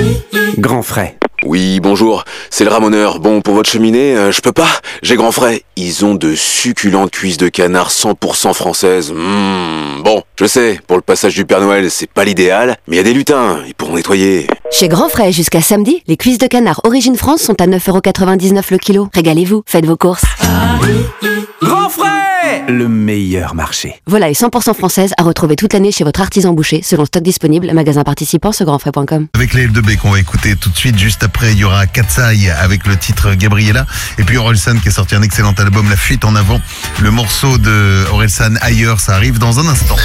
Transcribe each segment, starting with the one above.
Grand frais. Oui, bonjour, c'est le ramoneur. Bon, pour votre cheminée, je peux pas, j'ai grand frais. Ils ont de succulentes cuisses de canard 100% françaises. Bon, je sais, pour le passage du Père Noël, c'est pas l'idéal, mais il y a des lutins, ils pourront nettoyer. Chez Grand Frais, jusqu'à samedi, les cuisses de canard Origine France sont à 9,99€ le kilo. Régalez-vous, faites vos courses. Grand frais, le meilleur marché. Volaille 100% française à retrouver toute l'année chez votre artisan boucher, selon stock disponible, magasin participant sur grandfrais.com. Avec les L2B qu'on va écouter tout de suite, juste après il y aura Katsai avec le titre Gabriella, et puis Orelsan qui a sorti un excellent album, La Fuite en Avant. Le morceau de Orelsan Ailleurs, ça arrive dans un instant.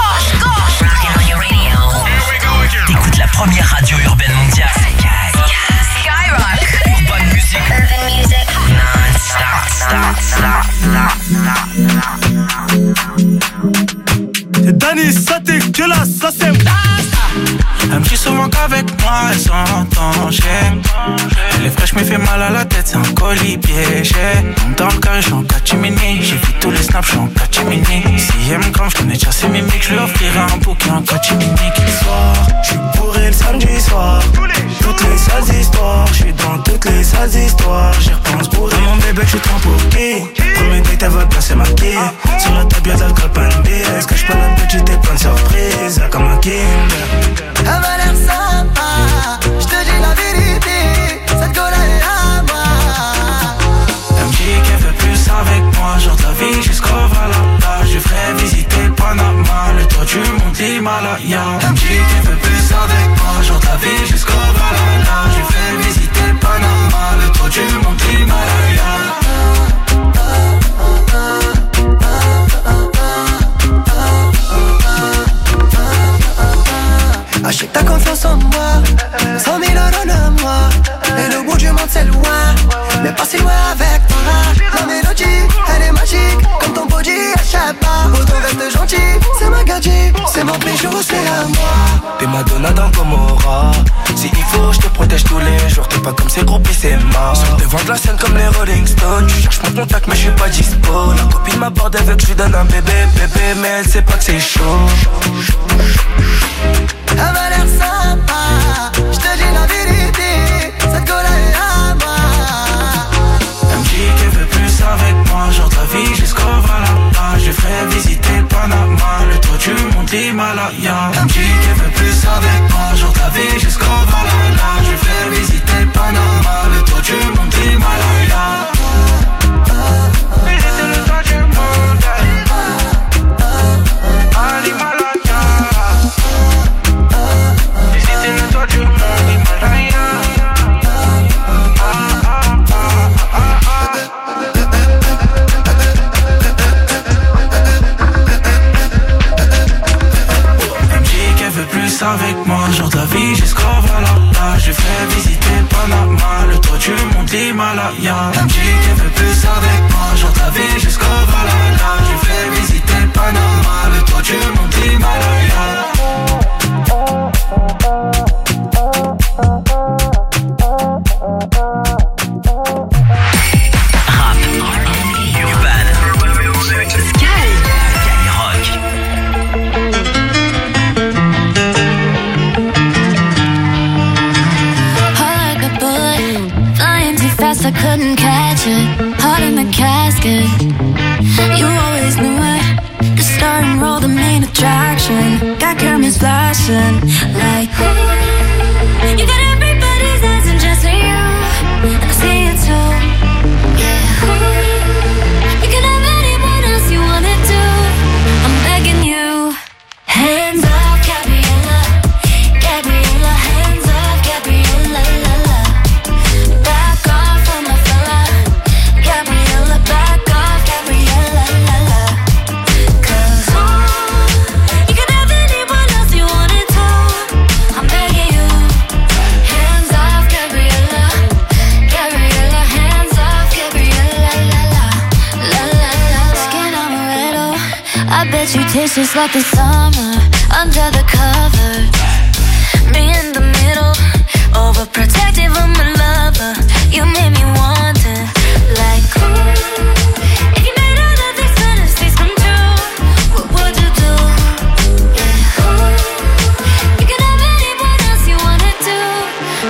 T'écoutes la première radio urbaine mondiale. Skyrock. Urban Music. C'est Dani, ça dégueulasse, ça c'est elle me dit souvent qu'avec moi elle s'entend. Elle est fraîche mais fait mal à la tête, c'est un colis piégé. Dans le carré, j'suis en catimini. J'ai vu tous les snaps, j'suis en catimini. Si elle me crame, j'connais déjà ses mimiques. J'lui offrirai un bouquet en catimini. Soir, j'suis bourré le samedi soir. Toutes les sales histoires, j'suis dans toutes les sales histoires. J'y repense bourré, mon bébé j'suis trop bouqué. Premier date elle va placer ma quille. Sur la table y'a de l'alcool, pas une BS. Cache pas la petite et plein de surprises. Comme un Kinder. Elle m'a l'air sympa, je te dis la vérité, cette gola est à moi. Elle me dit qu'elle veut plus avec moi, genre de la vie jusqu'au Valhalla. Je ferai visiter Panama, le toit du monde Himalaya. Elle me dit qu'elle veut plus avec moi, genre de la vie jusqu'au Valhalla. Je ferai visiter Panama, le toit du monde Himalaya. Achète ta confiance en moi, 100 000 euros de moi. Et le bout du monde c'est loin, mais pas si loin avec toi. La mélodie, elle est magique, comme ton body, achète pas. Autant reste gentil, c'est ma gadget, c'est mon bijou, c'est à moi. T'es Madonna dans Gomorrah. Si il faut, je te protège tous les jours. T'es pas comme ces groupies, c'est mort. Sur devant de la scène comme les Rolling Stones. Tu cherches mon contact, mais je suis pas dispo. La copine m'aborde avec, je lui donne un bébé, mais elle sait pas que c'est chaud. Elle m'a l'air sympa, je te dis la vérité, cette gola est à moi. Elle me dit qu'elle veut plus avec moi, genre de la vie jusqu'au Valhalla. Je ferai visiter Panama, le toit du monde Himalaya. Elle me dit qu'elle veut plus avec moi, genre de la vie jusqu'au Valhalla. Je ferai visiter Panama, le toit du monde Himalaya. Visiter le toit du monde à l'Himalaya. Avec moi, jour de la vie jusqu'au Valhalla. Je fais visiter Panama, le toit du monde Himalaya. Elle me dit qu'elle veut plus avec moi, jour de la vie jusqu'au Valhalla. Je fais visiter Panama, le toit du monde Himalaya. Rap, urban, Skyrock. I couldn't catch it, heart in the casket. You always knew it, the star and roll, the main attraction. Got cameras flashing like ooh. You got everybody's eyes and just me, you. I see it too, yeah. Ooh. You can have anyone else you wanna do. I'm begging you, hands off, Gabriella, Gabriella, hands off, Gabriella, la la. Back off on my fella, Gabriella, back off, Gabriella, la la. 'Cause you can have anyone else you wanted to. I'm begging you, hands off, Gabriella, Gabriella, hands off, Gabriella, la la, la la la. Skin amaretto, I bet you taste just like the summer under the covers. Me in the middle, overprotective of my lover. You made me want it, like ooh. If you made all of these fantasies come true, what would you do? Yeah, ooh. You can have anyone else you wanna do.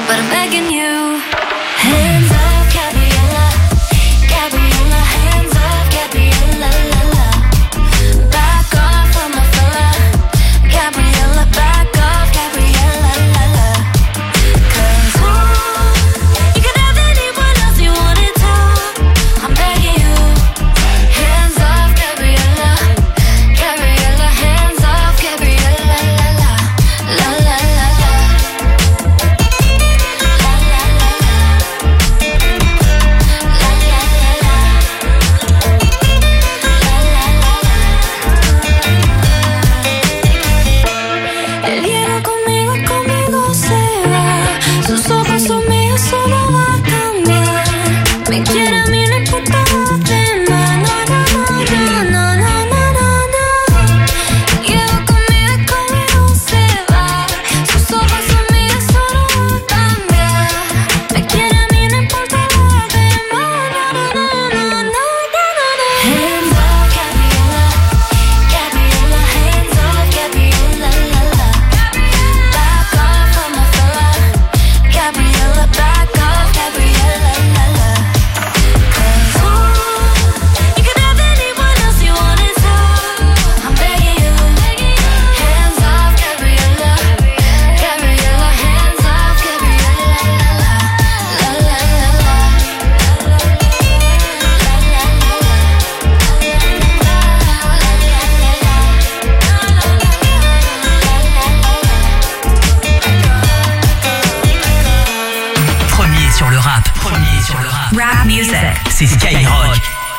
Music, c'est Skyrock.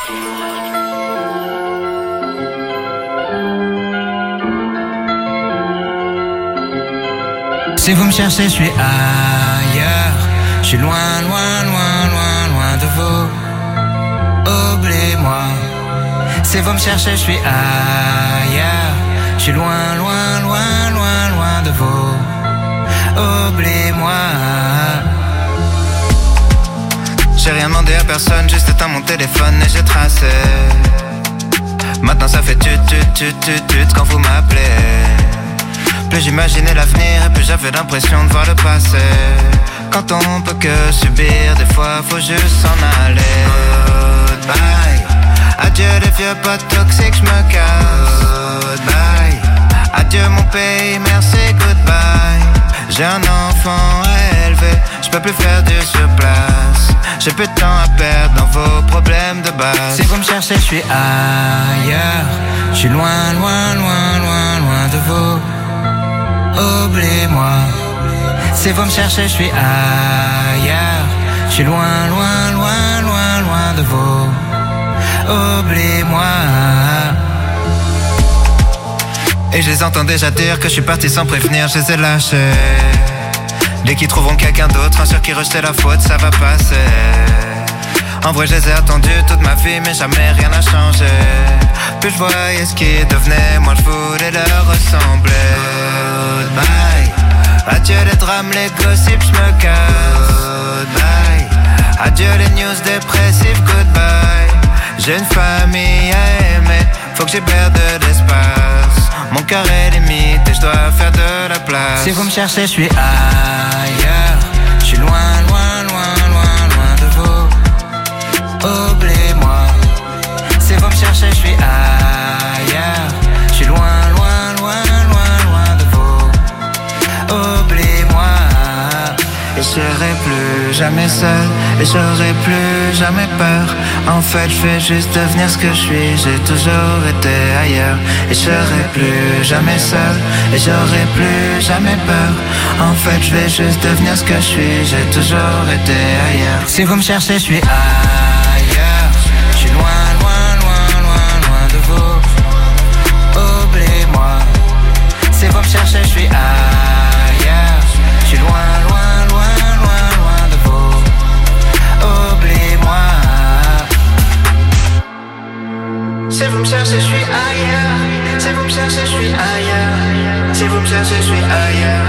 Si vous me cherchez, je suis ailleurs. Je suis loin, loin, loin, loin, loin de vous. Oubliez-moi. Si vous me cherchez, je suis ailleurs. Je suis loin, loin, loin, loin, loin de vous. Oubliez-moi. J'ai rien demandé à personne, juste éteint mon téléphone et j'ai tracé. Maintenant ça fait tut quand vous m'appelez. Plus j'imaginais l'avenir et plus j'avais l'impression de voir le passé. Quand on peut que subir, des fois faut juste s'en aller. Goodbye. Adieu les vieux potes toxiques, j'me casse. Goodbye. Adieu mon pays, merci, goodbye. J'ai un enfant à élever, j'peux plus faire du surplace. J'ai peu de temps à perdre dans vos problèmes de base. Si vous me cherchez, je suis ailleurs. Je suis loin, loin, loin, loin, loin de vous. Oubliez-moi. Si vous me cherchez, je suis ailleurs. Je suis loin, loin, loin, loin, loin de vous. Oubliez-moi. Et je les entends déjà dire que je suis parti sans prévenir, je les ai lâchés. Dès qu'ils trouveront quelqu'un d'autre, un sur qui rejeter la faute, ça va passer. En vrai, je les ai attendus toute ma vie, mais jamais rien n'a changé. Plus je voyais ce qu'ils devenaient, moi je voulais leur ressembler. Goodbye. Adieu les drames, les gossips, je me casse. Goodbye. Adieu les news dépressives, goodbye. J'ai une famille à aimer, faut que j'héberge de l'espace. Mon cœur est limite et je dois faire de la place. Si vous me cherchez, je suis ailleurs. Je suis loin, loin, loin, loin, loin de vous. Oubliez-moi. Si vous me cherchez, je suis ailleurs. Je suis loin, loin, loin, loin, loin de vous. Oubliez-moi. Et je serai plus jamais seul. Et j'aurai plus jamais peur. En fait, je vais juste devenir ce que je suis. J'ai toujours été ailleurs. Et je serai plus jamais seul. Et j'aurai plus jamais peur. En fait, je vais juste devenir ce que je suis. J'ai toujours été ailleurs. Si vous me cherchez, je suis ailleurs. Je suis loin, loin, loin, loin, loin de vous. Oubliez-moi. Si vous me cherchez, je suis ailleurs. Je suis loin, loin, loin, loin, loin de vous. Oubliez-moi. Si vous me cherchez, je suis ailleurs. Si vous me cherchez, je suis ailleurs. Si vous me cherchez, je suis ailleurs.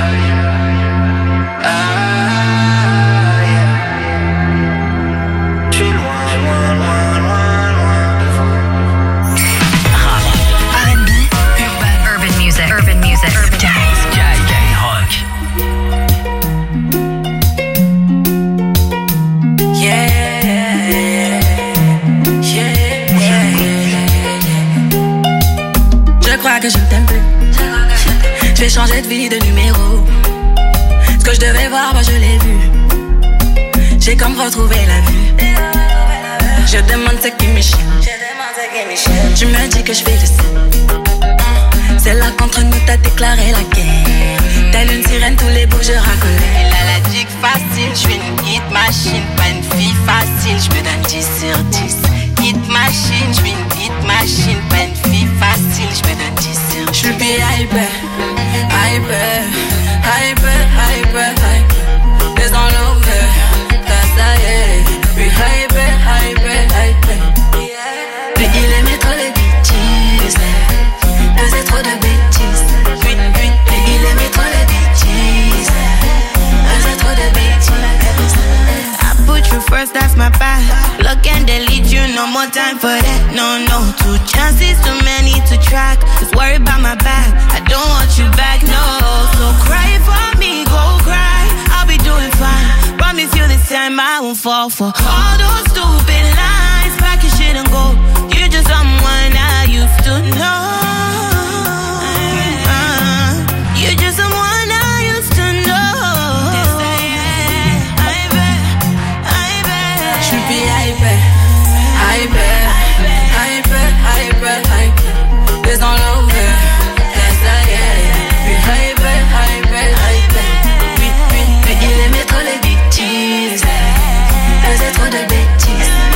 Je suis loin, loin, loin, loin, loin de vous. R&B, urban music, Skyrock. Je crois que je ne t'aime plus. Je vais changer de vie, de numéro. Ce que je devais voir, bah je l'ai vu. J'ai comme retrouvé la vue. Je demande ce qui m'échappe. Tu me dis que je fais de ça. C'est là qu'entre nous t'as déclaré la guerre. Telle une sirène, tous les bouts je racolais. Elle a la dick facile, je suis une hit machine. Pas une fille facile, je me donne 10 sur 10. Hit machine, je suis une hit machine. Pas une fille facile, je me donne 10 sur 10. Je suis hyper, hyper, hyper, hyper, hyper. It's all over, that's ça y est. Puis hyper, hyper, hyper. Puis il aimait trop les bêtises. Faisait trop de bêtises. Puis il aimait trop les bêtises. Faisait trop de bêtises. I put you first, that's my path. Block and delete you, no more time for that. No, no, 2 chances, too many to track. Just worry about my back, I don't want you back, no. So cry for me, go cry, I'll be doing fine. Promise you this time I won't fall for all those stupid lies. Pack your shit and go, you're just someone I used to know. You're just someone I used to know. Hyper, hyper, hyper, hyper, hyper. It's all over, that's ça y est. Puis hyper, hyper, hyper. Puis il aimait trop les bêtises. Faisait trop de bêtises.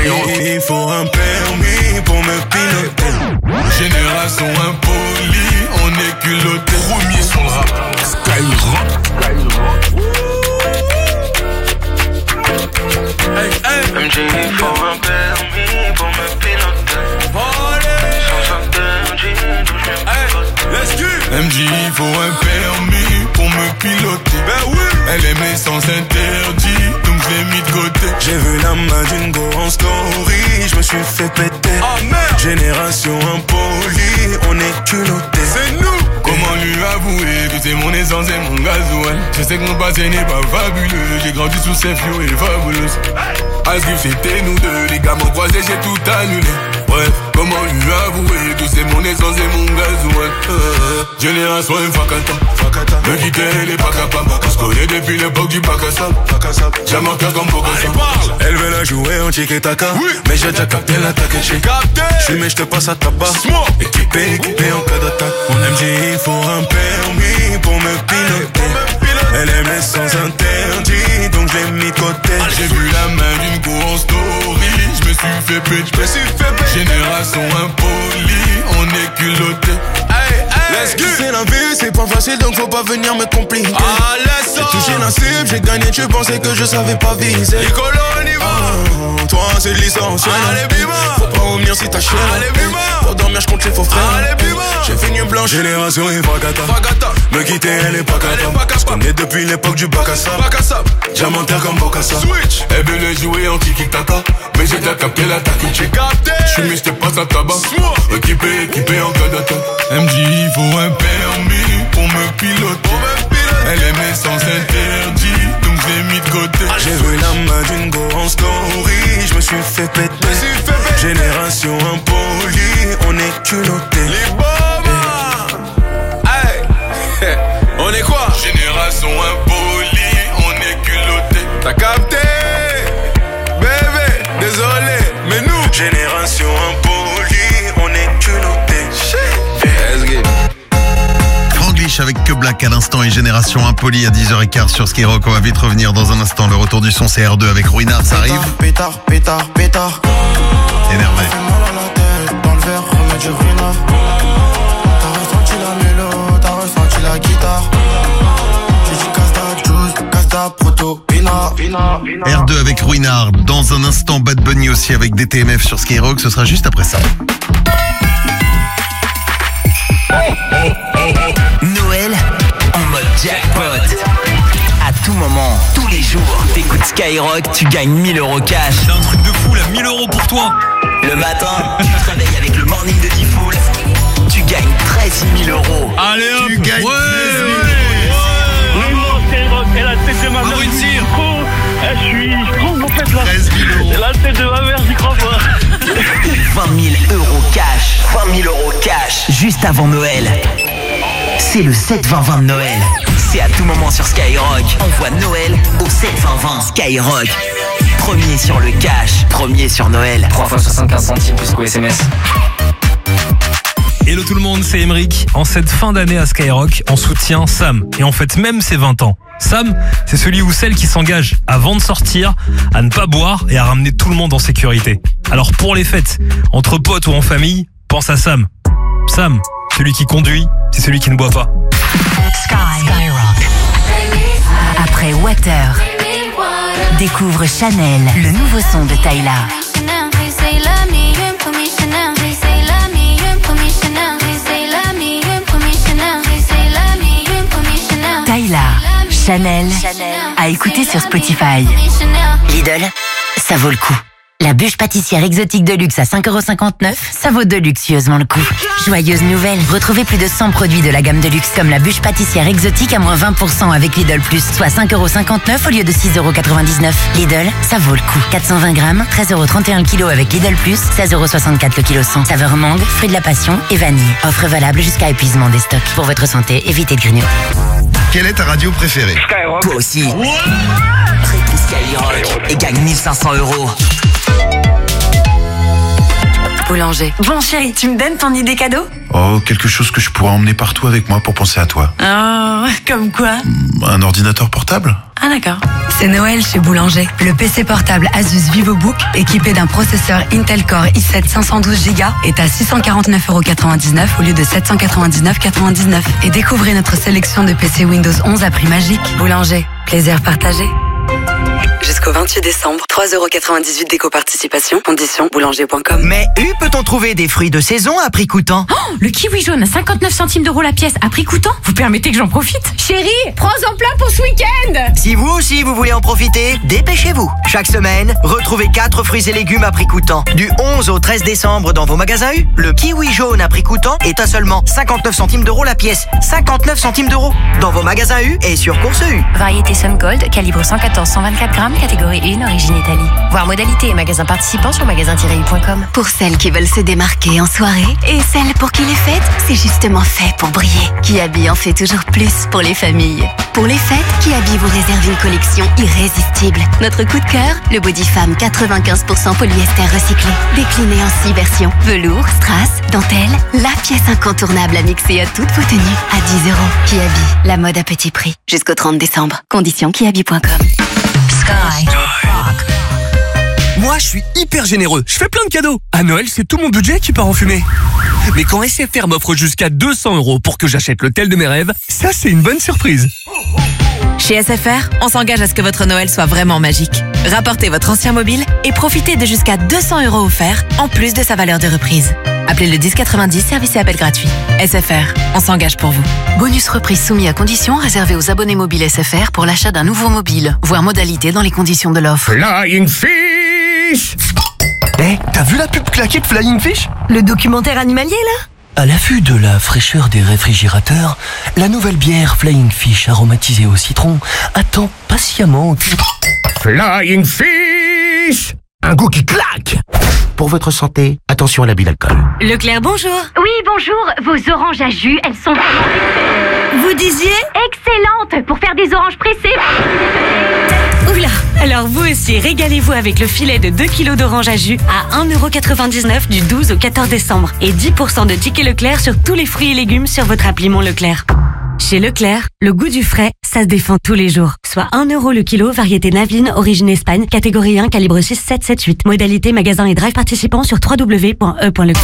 Il faut un permis pour me piloter. Génération impolie, on est culotté. Premier sur le rap, Skyrock. MJ, il faut un permis pour me piloter. Sans interdit, d'où je MJ, il faut un permis pour me piloter. Ben oui. Elle aimait sans interdit, donc je l'ai mis de côté. J'ai vu la main d'une go en story, je me suis fait péter. Oh merde. Génération impolie, on est culotté. C'est nous. Comment lui avouer que c'est mon essence et mon gasoil. Je sais que mon passé n'est pas fabuleux. J'ai grandi sous ces flots et fabuleuses. Asgrif c'était nous deux, les gars m'ont croisé, j'ai tout annulé. Bref, comment lui avouer que c'est mon essence et mon gasoil. Génération Fakata, me quitter elle est pas capable. On se connaît depuis l'époque du bac à sable. J'ai mon cœur comme Bokassa. Elle veut la jouer en tiki-taka, mais j'ai déjà capté l'attaque et j'ai capté. J'suis mais j'te passe à tabac. Équipé en cas d'attaque. Mon MJ il faut un permis pour me piloter. Elle aimait sans interdit, donc je l'ai mis de côté. J'ai vu la main d'une go en story, je me suis fait péter. Génération impolie, on est culotté. C'est la vie, c'est pas facile, donc faut pas venir me compliquer. J'ai touché la cible, j'ai gagné, tu pensais que je savais pas viser. Toi c'est licencié. Faut pas revenir si t'as chier. Pour dormir, je compte les faux frères. J'ai fini blanche. Génération et Fakata. Me quitter, elle est pas capable. Je connais depuis l'époque du bac à sable. Diamantaire comme Bokassa. Elle veut le jouer en tiki-taka, mais j'ai déjà capté l'attaque. J'ai capté. J'suis mais j'te passe à tabac. Équipé en cas d'attaque. MJ, il faut un permis pour me piloter. Elle aimait sans interdit, donc je l'ai mis de côté. J'ai vu la main d'une go en story, je me suis fait péter. Génération impolie, on est culotté. Les bombes. On est quoi? Génération impolie, on est culotté. T'as capté? Bébé, désolé, mais nous génération impolie, on est culotté. Franglish avec Que Black à l'instant et Génération Impolie à 10h15 sur Skyrock. On va vite revenir dans un instant. Le retour du son CR2 avec Ruinard, ça arrive. Pétard. Énervé. Fait mal à la tête, dans le verre, remets du Ruinard. T'as ressenti la mélo, t'as ressenti la guitare. J'ai dit casse ta juice, casse ta proto, Pina. R2 avec Ruinard. Dans un instant, Bad Bunny aussi avec DTMF sur Skyrock. Ce sera juste après ça. Noël en mode jackpot. À tout moment, tous les jours, t'écoutes Skyrock, tu gagnes 1000 € cash. C'est un truc de fou là, 1000 € pour toi. Le matin, tu te réveilles avec le morning de Diffoul, tu gagnes 13 000 €. Allez hop, Tu gagnes 13 000 Skyrock, et la tête de ma mère, je trouve en fait là. 13 000 €. Et la tête de ma mère, j'y crois pas. 20 000 € cash, 20 000 € cash, juste avant Noël. C'est le 7-20-20 de Noël. C'est à tout moment sur Skyrock. Envoie Noël au 7-20-20. Skyrock. Premier sur le cash, premier sur Noël. 3 fois 75 centimes plus qu'au SMS. Hello tout le monde, c'est Emeric. En cette fin d'année à Skyrock, on soutient Sam. Et en fait même ses 20 ans. Sam, c'est celui ou celle qui s'engage avant de sortir, à ne pas boire et à ramener tout le monde en sécurité. Alors pour les fêtes, entre potes ou en famille, pense à Sam. Sam, celui qui conduit, c'est celui qui ne boit pas. Skyrock. Après Water, découvre Chanel, le nouveau son de Tyla. Tyla, Chanel, à écouter sur Spotify. Lidl, ça vaut le coup. La bûche pâtissière exotique de luxe à 5,59 €, ça vaut deluxeusement le coup. Joyeuse nouvelle, retrouvez plus de 100 produits de la gamme de luxe comme la bûche pâtissière exotique à moins 20% avec Lidl Plus, soit 5,59 € au lieu de 6,99 €. Lidl, ça vaut le coup. 420 grammes, 13,31 € le kilo avec Lidl Plus, 16,64 € le kilo 100. Saveur mangue, fruit de la passion et vanille. Offre valable jusqu'à épuisement des stocks. Pour votre santé, évitez de grignoter. Quelle est ta radio préférée? Skyrock. Toi aussi. Skyrock et gagne 1500 €. Boulanger. Bon chéri, tu me donnes ton idée cadeau? Oh, quelque chose que je pourrais emmener partout avec moi pour penser à toi. Oh, comme quoi? Un ordinateur portable? Ah d'accord. C'est Noël chez Boulanger. Le PC portable Asus VivoBook, équipé d'un processeur Intel Core i7 512Go, est à 649,99€ au lieu de 799,99€. Et découvrez notre sélection de PC Windows 11 à prix magique. Boulanger, plaisir partagé. Jusqu'au 28 décembre, 3,98€ d'éco-participation. Conditions boulanger.com. Mais peut-on trouver des fruits de saison à prix coûtant? Oh, le kiwi jaune à 59 centimes d'euros la pièce à prix coûtant? Vous permettez que j'en profite? Chérie, prends-en plein pour ce week-end! Si vous aussi vous voulez en profiter, dépêchez-vous. Chaque semaine, retrouvez 4 fruits et légumes à prix coûtant. Du 11 au 13 décembre dans vos magasins U, le kiwi jaune à prix coûtant est à seulement 59 centimes d'euros la pièce. 59 centimes d'euros dans vos magasins U et sur Course U. Variété Sun Gold, calibre 114-124 grammes, catégorie 1, origine Italie. Voir modalité et magasins participants sur magasin-u.com. Pour celles qui veulent se démarquer en soirée et celles pour qui les fêtes, c'est justement fait pour briller. Kiabi en fait toujours plus pour les familles. Pour les fêtes, Kiabi vous réserve une collection irrésistible. Notre coup de cœur, le body femme 95% polyester recyclé. Décliné en 6 versions. Velours, strass, dentelle, la pièce incontournable à mixer à toutes vos tenues à 10€. Kiabi, la mode à petit prix. Jusqu'au 30 décembre. Conditions kiabi.com. Sky. Moi, je suis hyper généreux. Je fais plein de cadeaux. À Noël, c'est tout mon budget qui part en fumée. Mais quand SFR m'offre jusqu'à 200€ pour que j'achète l'hôtel de mes rêves, ça, c'est une bonne surprise. Chez SFR, on s'engage à ce que votre Noël soit vraiment magique. Rapportez votre ancien mobile et profitez de jusqu'à 200€ offerts, en plus de sa valeur de reprise. Appelez le 1090, service et appel gratuit. SFR, on s'engage pour vous. Bonus reprise soumis à conditions, réservé aux abonnés mobiles SFR pour l'achat d'un nouveau mobile. Voir modalité dans les conditions de l'offre. Flying Fish! T'as vu la pub claquée de Flying Fish? Le documentaire animalier, là? À l'affût de la fraîcheur des réfrigérateurs, la nouvelle bière Flying Fish aromatisée au citron attend patiemment. Flying Fish! Un goût qui claque! Pour votre santé, attention à l'abus d'alcool. Leclerc, bonjour. Oui, bonjour. Vos oranges à jus, elles sont... Vous disiez? Excellentes pour faire des oranges pressées. Oula. Alors vous aussi, régalez-vous avec le filet de 2 kg d'oranges à jus à 1,99€ du 12 au 14 décembre. Et 10% de tickets Leclerc sur tous les fruits et légumes sur votre appli Mon Leclerc. Chez Leclerc, le goût du frais, ça se défend tous les jours. Soit 1€ le kilo, variété Naveline, origine Espagne, catégorie 1, calibre 6, 7, 7, 8. Modalité magasin et drive participants sur www.e.leclerc.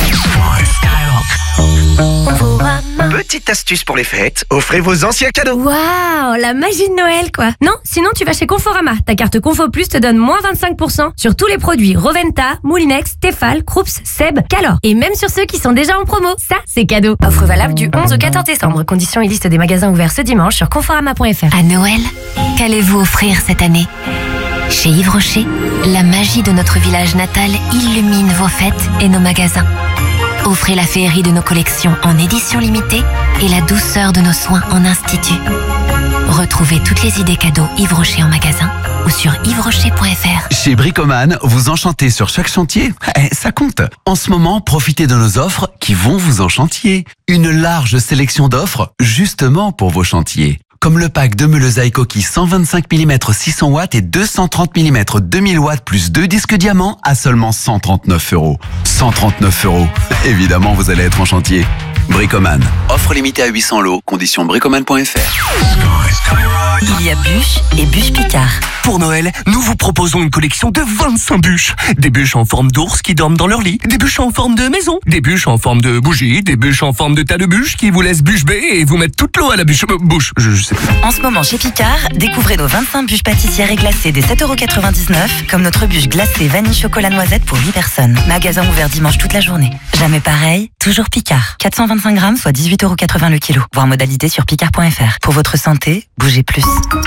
Petite astuce pour les fêtes, offrez vos anciens cadeaux. Waouh, la magie de Noël, quoi. Non, sinon tu vas chez Conforama. Ta carte Confo Plus te donne moins 25% sur tous les produits Roventa, Moulinex, Tefal, Krups, Seb, Calor. Et même sur ceux qui sont déjà en promo. Ça, c'est cadeau. Offre valable du 11 au 14 décembre. Conditions et liste des magasins ouverts ce dimanche sur conforama.fr. À Noël, qu'allez-vous offrir cette année? Chez Yves Rocher, la magie de notre village natal illumine vos fêtes et nos magasins. Offrez la féerie de nos collections en édition limitée et la douceur de nos soins en institut. Retrouvez toutes les idées cadeaux Yves Rocher en magasin ou sur yvesrocher.fr. Chez Bricoman, vous enchantez sur chaque chantier. Ça compte. En ce moment, profitez de nos offres qui vont vous enchantier. Une large sélection d'offres justement pour vos chantiers. Comme le pack de meules Aikoki 125 mm 600 watts et 230 mm 2000 watts plus 2 disques diamants à seulement 139€. 139€. Évidemment, vous allez être en chantier. Bricoman. Offre limitée à 800 lots. Conditions bricoman.fr. Il y a Bûche et Bûche Picard. Pour Noël, nous vous proposons une collection de 25 bûches. Des bûches en forme d'ours qui dorment dans leur lit, des bûches en forme de maison, des bûches en forme de bougie, des bûches en forme de tas de bûches qui vous laissent bûche bée et vous mettent toute l'eau à la bouche. Je sais plus. En ce moment chez Picard, découvrez nos 25 bûches pâtissières et glacées des 7,99€, comme notre bûche glacée vanille chocolat noisette pour 8 personnes. Magasin ouvert dimanche toute la journée. Jamais pareil, toujours Picard. 425 grammes, soit 18,80€ le kilo. Voir modalité sur picard.fr. Pour votre santé, bougez plus.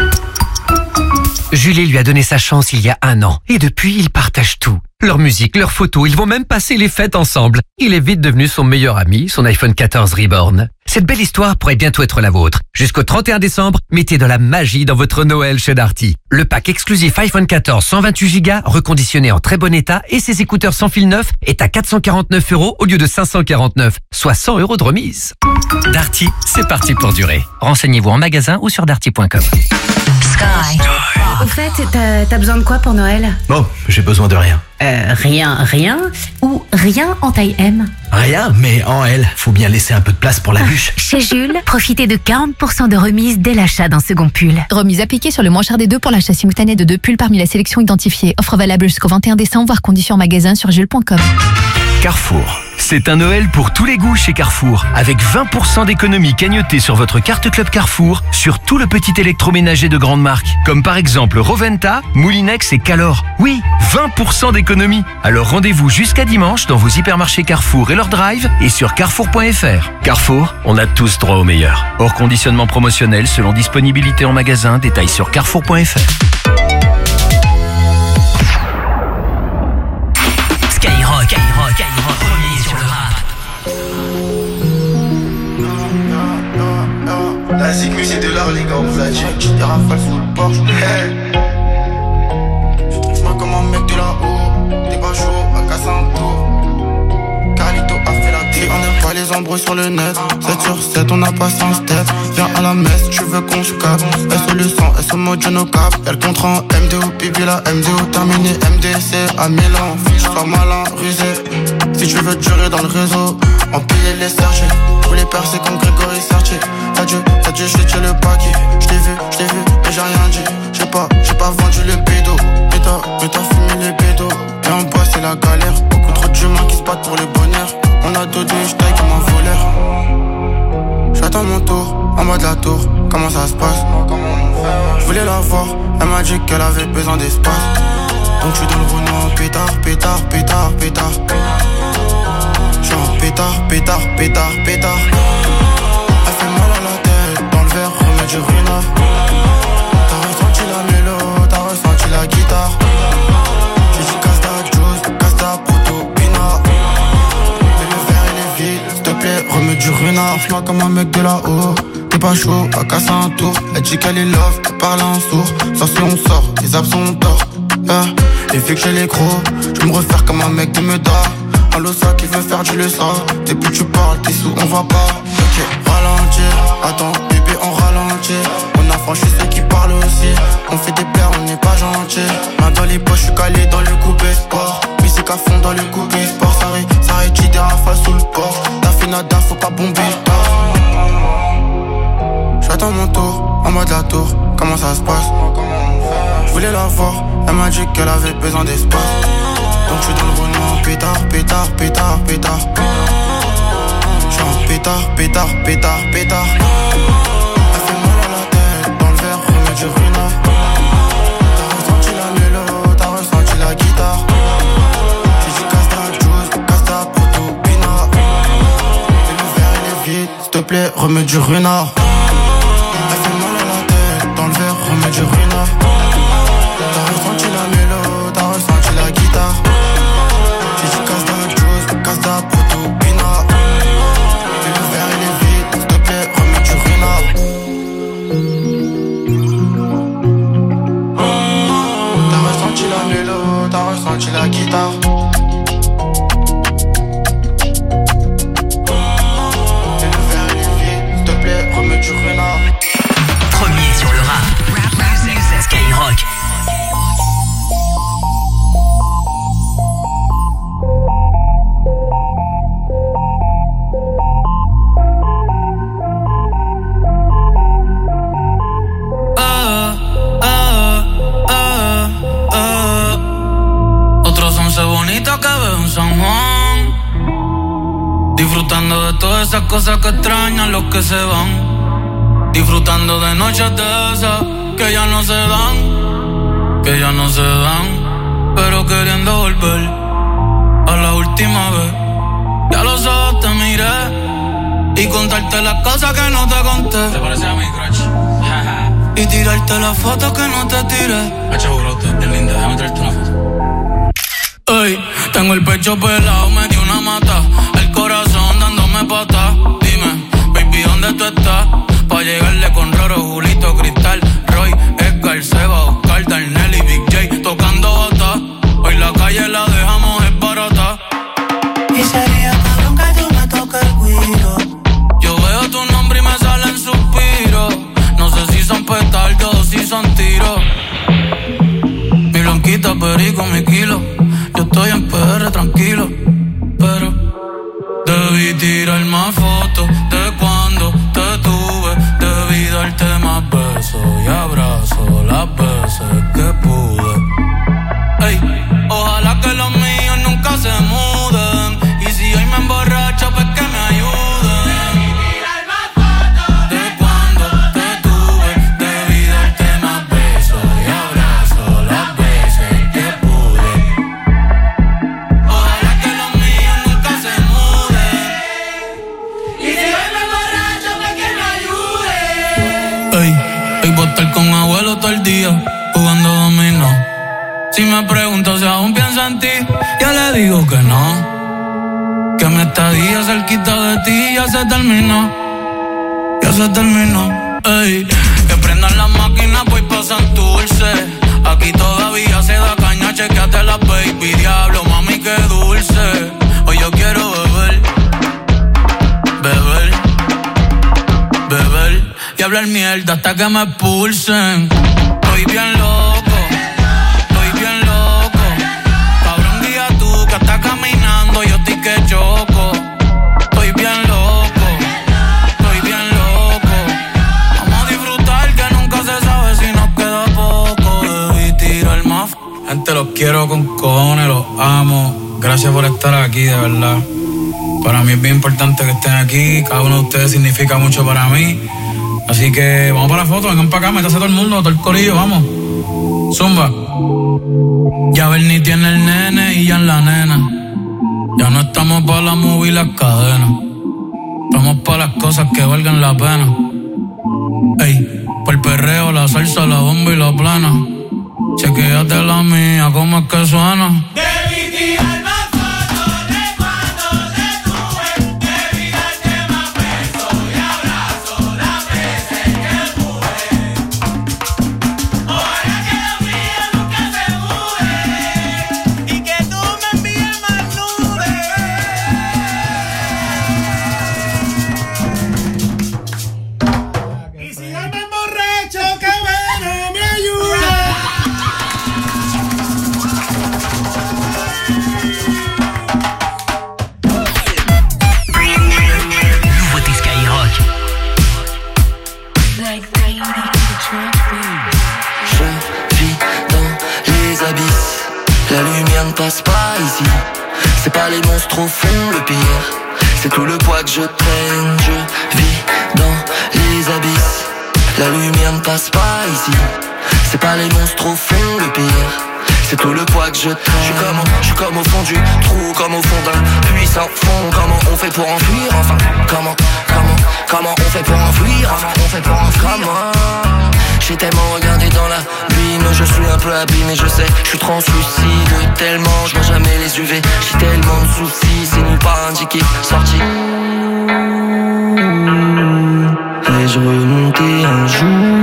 Julie lui a donné sa chance il y a 1 an. Et depuis, ils partagent tout. Leur musique, leurs photos, ils vont même passer les fêtes ensemble. Il est vite devenu son meilleur ami, son iPhone 14 Reborn. Cette belle histoire pourrait bientôt être la vôtre. Jusqu'au 31 décembre, mettez de la magie dans votre Noël chez Darty. Le pack exclusif iPhone 14 128Go, reconditionné en très bon état, et ses écouteurs sans fil neuf est à 449€ au lieu de 549, soit 100€ de remise. Darty, c'est parti pour durer. Renseignez-vous en magasin ou sur darty.com. Sky. Au fait, t'as besoin de quoi pour Noël? Bon, j'ai besoin de rien. Rien ou rien en taille M? Rien, mais en L. Faut bien laisser un peu de place pour la bûche. Chez Jules, profitez de 40% de remise dès l'achat d'un second pull. Remise appliquée sur le moins cher des deux pour l'achat simultané de 2 pulls parmi la sélection identifiée. Offre valable jusqu'au 21 décembre, voire conditions en magasin sur jules.com. Carrefour. C'est un Noël pour tous les goûts chez Carrefour. Avec 20% d'économie cagnotée sur votre carte Club Carrefour sur tout le petit électroménager de grande marque. Comme par exemple Roventa, Moulinex et Calor. Oui, 20% d'économie. Alors rendez-vous jusqu'à dimanche dans vos hypermarchés Carrefour et leur drive et sur carrefour.fr. Carrefour, on a tous droit au meilleur. Hors conditionnement promotionnel selon disponibilité en magasin. Détails sur carrefour.fr. Skyrock, premier sur le rap. La Zigmu c'est de l'art les gars, on vous a dit. Des rafales sous le Porsche. J'm'en comme un mec de là-haut. T'es pas chaud, à casser un tour. Carlito a fait la tête. On n'aime pas les embrouilles sur le net. 7 sur 7, on a passé un step. Viens à la messe, tu veux qu'on se capte. SO le sang, SO mode je no cap. Y'a le contrat en MDO, pipi la MDO. Terminé MDC à Milan. Faut que j'sois malin, rusé. Si tu veux durer dans le réseau, empiler les sergés. Pour les percer comme Grégory Sertier. T'as dû, j't'ai tiré le paquet. J't'ai vu, mais j'ai rien dit. J'ai pas vendu le bédo. Mais t'as fumé les bédos. Et en bas c'est la galère. Beaucoup trop d'humains qui se battent pour le bonheur. On a deux j'taille comme un voleur. J'attends mon tour, en bas de la tour. Comment ça se passe? Je voulais la voir, elle m'a dit qu'elle avait besoin d'espace. Donc je suis dans le Renault, pétard. J'suis en pétard. Elle fait mal à la tête, dans le verre, remets du Runa. T'as ressenti la mélo, t'as ressenti la guitare. J'ai dit casse ta juice, casse ta proto, pina. Mais le verre il est vide, s'il te plaît, remets du Runa. Fais-moi comme un mec de là-haut. T'es pas chaud, à casser un tour. Elle dit qu'elle est love, elle parle en sourd. Sauf si on sort, les absents ont tort. Et vu que j'ai les gros, je me refaire comme un mec de Meda. Un losa qui veut faire du leçon. Depuis tu parles, t'es sous, on va pas. Ok, ralentir, attends, bébé on ralentit. On a franchi ceux qui parlent aussi. On fait des plaies, on n'est pas gentil. Main dans les poches, je suis calé dans le coupé sport. Musique à fond dans le coupé sport. Ça rétire des rafales sous le port. T'as fait nada, faut pas bomber le port. J'attends mon tour, en bas de la tour. Comment ça se passe? Je voulais la voir, elle m'a dit qu'elle avait besoin d'espace. Donc je suis dans le Renault, pétard. J'suis en pétard. Elle fait mal à la tête, dans le verre, remets du Runa. T'as ressenti la mélo, t'as ressenti la guitare. J'ai dit casse ta juice, casse ta proto, pina. Et le verre il est vide, s'il te plaît, remets du Runa. Elle fait mal à la tête, dans le verre, remets du Runa. T'as ressenti la mélo, t'as ressenti la guitare. J'ai dit casse ta juice, casse ta proto, pina. Et le verre il est vide, s'il te plaît, remets du Runa. T'as ressenti la mélo, t'as ressenti la guitare. Et le verre il est vide, s'il te plaît, remets du Runa. Premier sur le rap. Skyrock. Otros 11 bonitos que veo en San Juan, disfrutando de todas esas cosas que extrañan los que se van, disfrutando de noches de esas que ya no se dan, pero queriendo volver a la última vez. Ya los ojos te miré y contarte las cosas que no te conté. ¿Te parece a mi crush? Y tirarte las fotos que no te tiré. Hacha burote, es linda, déjame traerte una foto. Ey, tengo el pecho pelado, me dio una mata. El corazón dándome patas. Dime, baby, ¿dónde tú estás? Pa' llegarle con Roro, Julito, Cristal, Roy, Edgar, Seba, Oscar, Darnell y Big J tocando bata. Hoy la calle la dejamos es barata. Y sería cabrón que tú me toques el guiro. Yo veo tu nombre y me salen suspiros. No sé si son petardos o si son tiros. re tranquilo, pero debí tirar más fotos de cuando te tuve. Debí darte más besos y abrazos las veces que pude. Ey, ojalá que los míos nunca se muden. Y si hoy me emborracho, pues que me ayuden. Debí tirar más fotos de cuando te tuve. Debí darte más besos y abrazos las veces que pude. Ojalá que los míos nunca se muden. Y si hoy me emborracho, pues que me ayuden. Ey, voy a estar con abuelo todo el día jugando dominó. Si me pregunto si aún pienso en ti, yo le digo que no. Que mi estadía cerquita de ti ya se terminó. Ya se terminó. Ey, que prendan las máquinas pues pasan dulce. Aquí todavía se da caña, chequeate la baby. Diablo, mami, qué dulce. Hoy yo quiero beber. Beber. Beber. Y hablar mierda hasta que me expulsen. Estoy bien loco. Está caminando, yo estoy que choco. Estoy bien loco, estoy bien loco. Vamos a disfrutar que nunca se sabe si nos queda poco. Debí tirar más. Gente, los quiero con cojones, los amo. Gracias por estar aquí, de verdad. Para mí es bien importante que estén aquí. Cada uno de ustedes significa mucho para mí. Así que vamos para la foto, vengan para acá, métase todo el mundo, todo el corillo, vamos. Zumba. Ya Bernie tiene el nene y ya en la nena. Ya no estamos para la movie y las cadenas. Estamos para las cosas que valgan la pena. Ey, por el perreo, la salsa, la bomba y la plana. Chequéate la mía, cómo es que suena. Debí tirar más fotos de cuando te tuve. Debí darte más besos y abrazos las veces que pude. Ojalá que los míos nunca se muden. Y que tú me envíes más nudes. Y si yo me emborracho, que bueno me ayuda. Nouveauté Skyrock. Je vis dans les abysses. La lumière ne passe pas ici. C'est pas les monstres au fond le pire. C'est tout le poids que je traîne. Je vis dans les abysses. La lumière ne passe pas ici. C'est pas les monstres au fond le pire. C'est tout le poids que je traîne. Je suis comme au fond du trou, comme au fond d'un puits sans fond. Comment on fait pour enfuir? Enfin, comment on fait pour enfuir? Enfin, on fait pour enfuir. Comment? J'ai tellement regardé dans la l'abîme. Je suis un peu abîmé, je sais. Je suis translucide tellement, je vois jamais les UV. J'ai tellement de soucis, c'est nulle part indiqué. Sorti. Vais-je remonter un jour?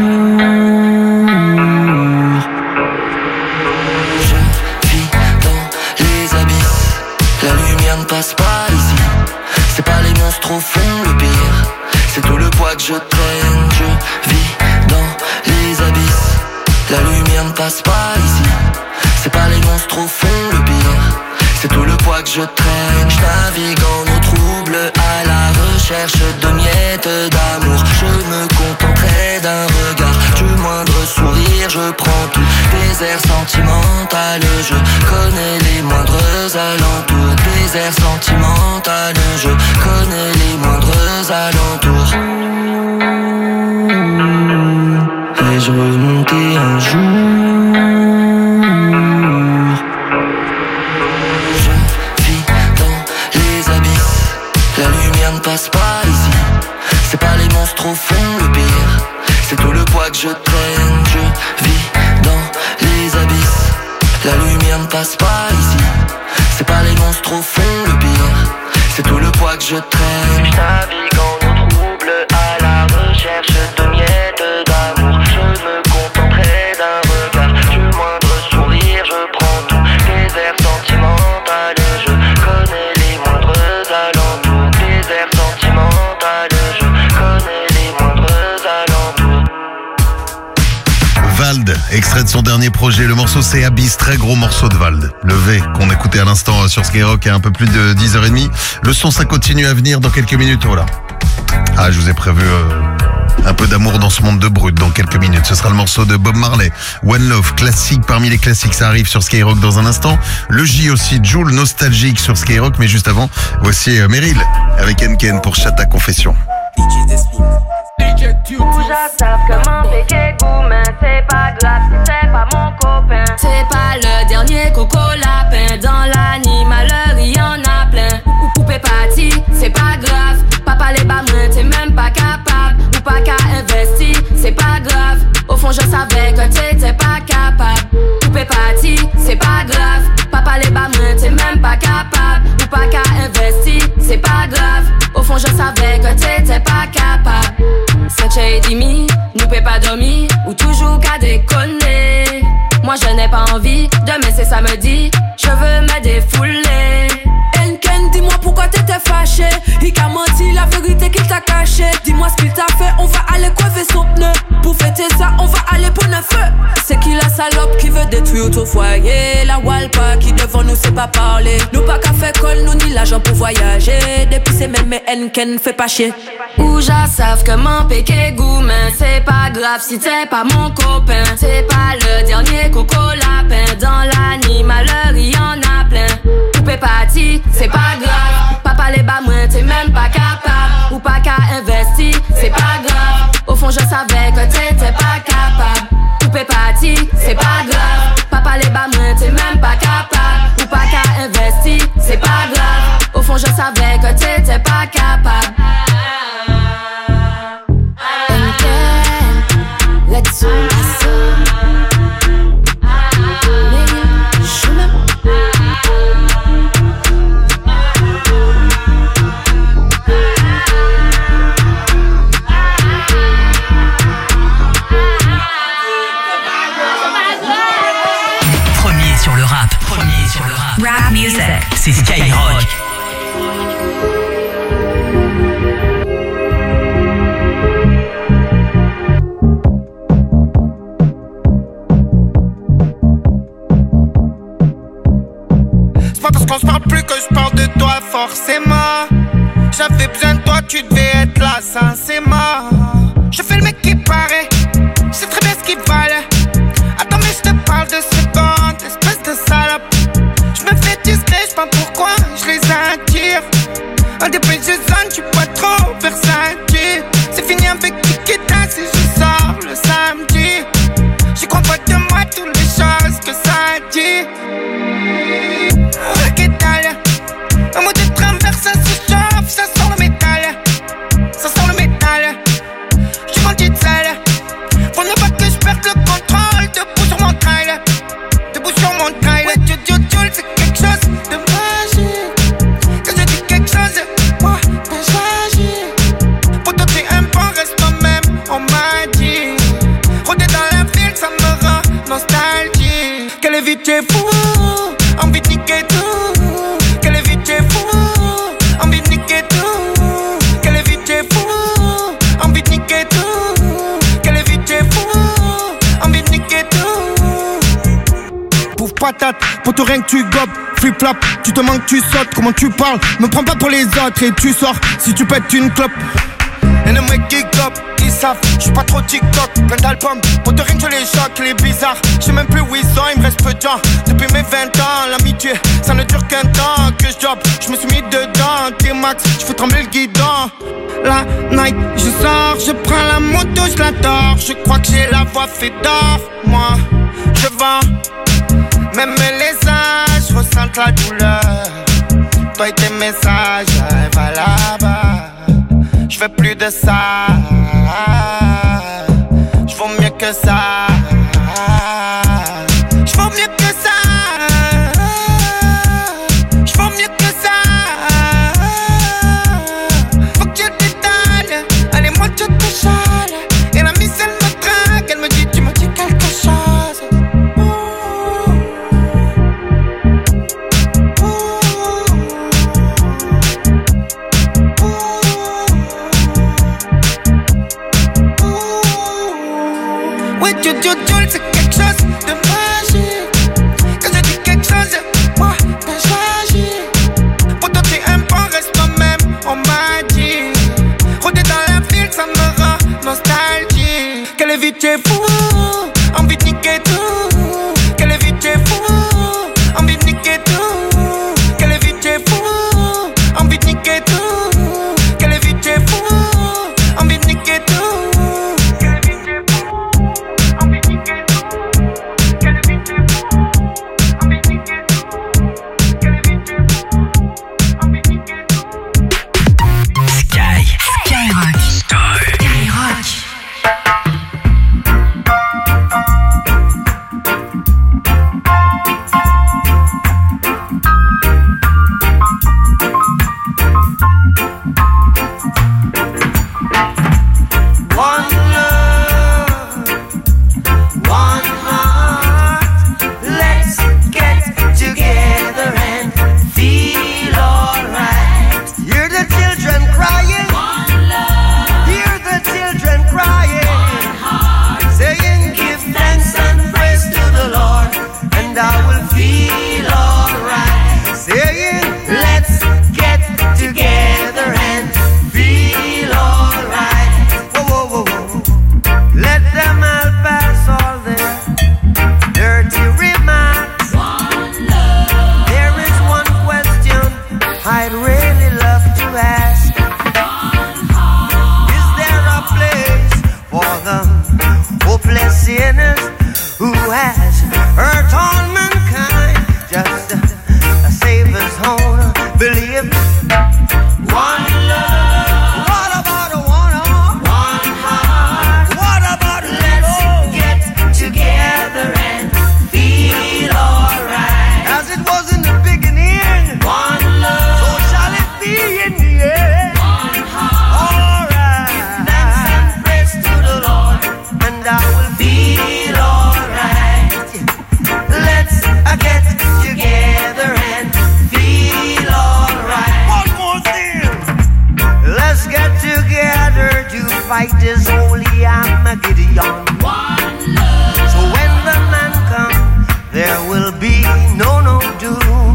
La lumière ne passe pas ici. C'est pas les monstres au fond le pire. C'est tout le poids que je traîne. Je vis dans les abysses. La lumière ne passe pas ici. C'est pas les monstres au fond le pire. C'est tout le poids que je traîne. Je navigue en eau trouble à la recherche de miettes d'amour. Je me contenterai d'un regard, du moindre sourire. Je prends tout, des airs sentimentales. Je connais les moindres alentours. Des airs sentimentales. Je connais les moindres alentours. Vais-je remonter un jour? La lumière ne passe pas ici. C'est pas les monstres au fond le pire. C'est tout le poids que je traîne. Je vis dans les abysses. La lumière ne passe pas ici. C'est pas les monstres au fond le pire. C'est tout le poids que je traîne. Je navigue en eau trouble à la recherche de miettes d'amour. Je me contenterai d'un regard, du moindre sourire. Je prends tout, des airs sentimentales. Je connais les moindres alentours. Des airs sentimentales. Je connais les moindres alentours. Vald Extrait de son dernier projet, le morceau c'est Abyss, très gros morceau de Vald. Le V qu'on écoutait à l'instant sur Skyrock à un peu plus de 10h30. Le son ça continue à venir dans quelques minutes, voilà. Ah, je vous ai prévu un peu d'amour dans ce monde de brut dans quelques minutes. Ce sera le morceau de Bob Marley, One Love, classique parmi les classiques, ça arrive sur Skyrock dans un instant. Le J aussi, Jul, nostalgique sur Skyrock, mais juste avant, voici Meryl avec Enken pour Chata Confession. Savent comment péquer goût, mais c'est pas grave si c'est pas mon copain. C'est pas le dernier coco lapin. Dans l'animaleur, il y en a plein. Ou poupée party, c'est pas grave. Papa les bas mains, t'es même pas capable. Ou pas qu'à investir, c'est pas grave. Au fond, je savais que t'étais pas capable. Poupée party, c'est pas grave. Papa les bas mains, t'es même pas capable. Ou pas qu'à investir, c'est pas grave. Au fond, je savais que t'étais pas capable. Cette shady me, nous peut pas dormir, ou toujours qu'à déconner. Moi je n'ai pas envie, demain c'est samedi, je veux me défouler. Enken, dis-moi pourquoi t'étais fâché. Il t'a menti la vérité qu'il t'a caché. Dis-moi ce qu'il t'a fait, on va aller coiffer son pneu. Pour fêter ça, on va aller pour le feu. C'est qui la salope qui veut détruire ton foyer? La Walpa qui devant nous sait pas parler. Nous pas qu'à faire colle, nous ni l'argent pour voyager. Depuis c'est même mais Enken fait pas chier. Ouja savent comment péquer goût, mais c'est pas grave si t'es pas mon copain. C'est pas le dernier coco lapin. Dans l'animaleur, il y en a plein. Poupée party, c'est pas grave. Papa les bas moins, t'es même pas capable. Ou pas qu'à investir, c'est pas grave. Au fond, je savais que t'étais pas capable. Poupée party, c'est pas grave. Papa les bas moins, t'es même pas capable. Ou pas qu'à investir, c'est pas grave. Au fond, je savais que t'étais pas capable. Let's do Premier sur le rap. Rap music. C'est Skyrock. On se parle plus que je parle de toi forcément. J'avais besoin de toi, tu devais être là, sincèrement. Je fais le mec qui paraît, je sais très bien ce qu'il fallait. Attends mais je te parle de secondes, espèce de salope. Je me fais discret, je sais pas pourquoi je les attire. Un dépêche de zone, tu pas trop versatile. C'est fini avec Kikita si je sors le samedi. J'y crois pas de moi toutes les choses que ça dit. Un mot de travers, ça se chauffe, ça sent le métal. Ça sent le métal. J'suis vendu de sale. Faut ne pas que je perde le contrôle. Debout sur mon trail. Debout sur mon trail. Ouais, c'est quelque chose de magique. Quand je dis quelque chose, moi, j'agis. Pour toi, t'es un bon, reste toi-même, on m'a dit. Rôder dans la ville, ça me rend nostalgique. Quelle vie t'es fou, envie de niquer tout. Patate, pour tout rien que tu gobes, flip-flop, tu te manques, tu sautes, comment tu parles, me prends pas pour les autres et tu sors si tu pètes une clope. Et les mecs qui gobent, ils savent, j'suis pas trop TikTok, plein d'albums, pour te rien que je les choque, les bizarres, j'sais même plus où ils sont, il me reste peu de temps, depuis mes 20 ans, l'amitié, ça ne dure qu'un temps, que je job, j'me suis mis dedans, T-Max, j'fais trembler le guidon. La night, je sors, je prends la moto, je la dors, je crois que j'ai la voix fait d'or, moi, je vends. Même les âges ressentent la douleur. Toi et tes messages, va là-bas. Je veux plus de ça. Je vaux mieux que ça. Je vaux mieux que ça. Je vaux mieux que ça. Faut que je t'étale. Allez, moi je te chale. Et la miss elle me drague. Elle me dit, tu me dis quelque chose. vie t'es fou, envie de niquer tout. Quelle vie t'es fou, envie de niquer tout. Quelle vie t'es fou, envie de niquer tout. Quelle vie t'es fou, envie de niquer tout. Fight is holy Armageddon. So when the man comes, there will be no doom.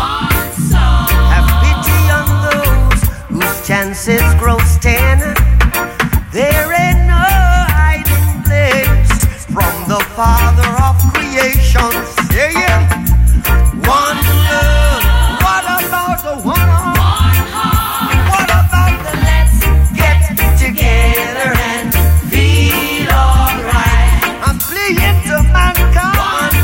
Have pity on those whose chances grow thin. There ain't no hiding place from the Father of creation. Yeah, yeah. One love. What about the one heart? What about the let's get together and feel alright? I'm playing to mankind. One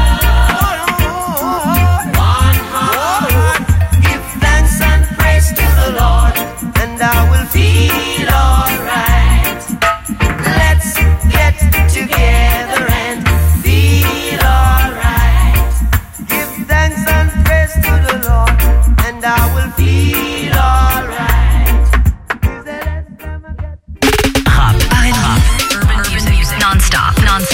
love, one heart. Give thanks and praise to the Lord, and I will feel alright. Let's get together and feel alright. Give thanks and praise to the Lord, and I will feel alright. Urban music. Non-stop.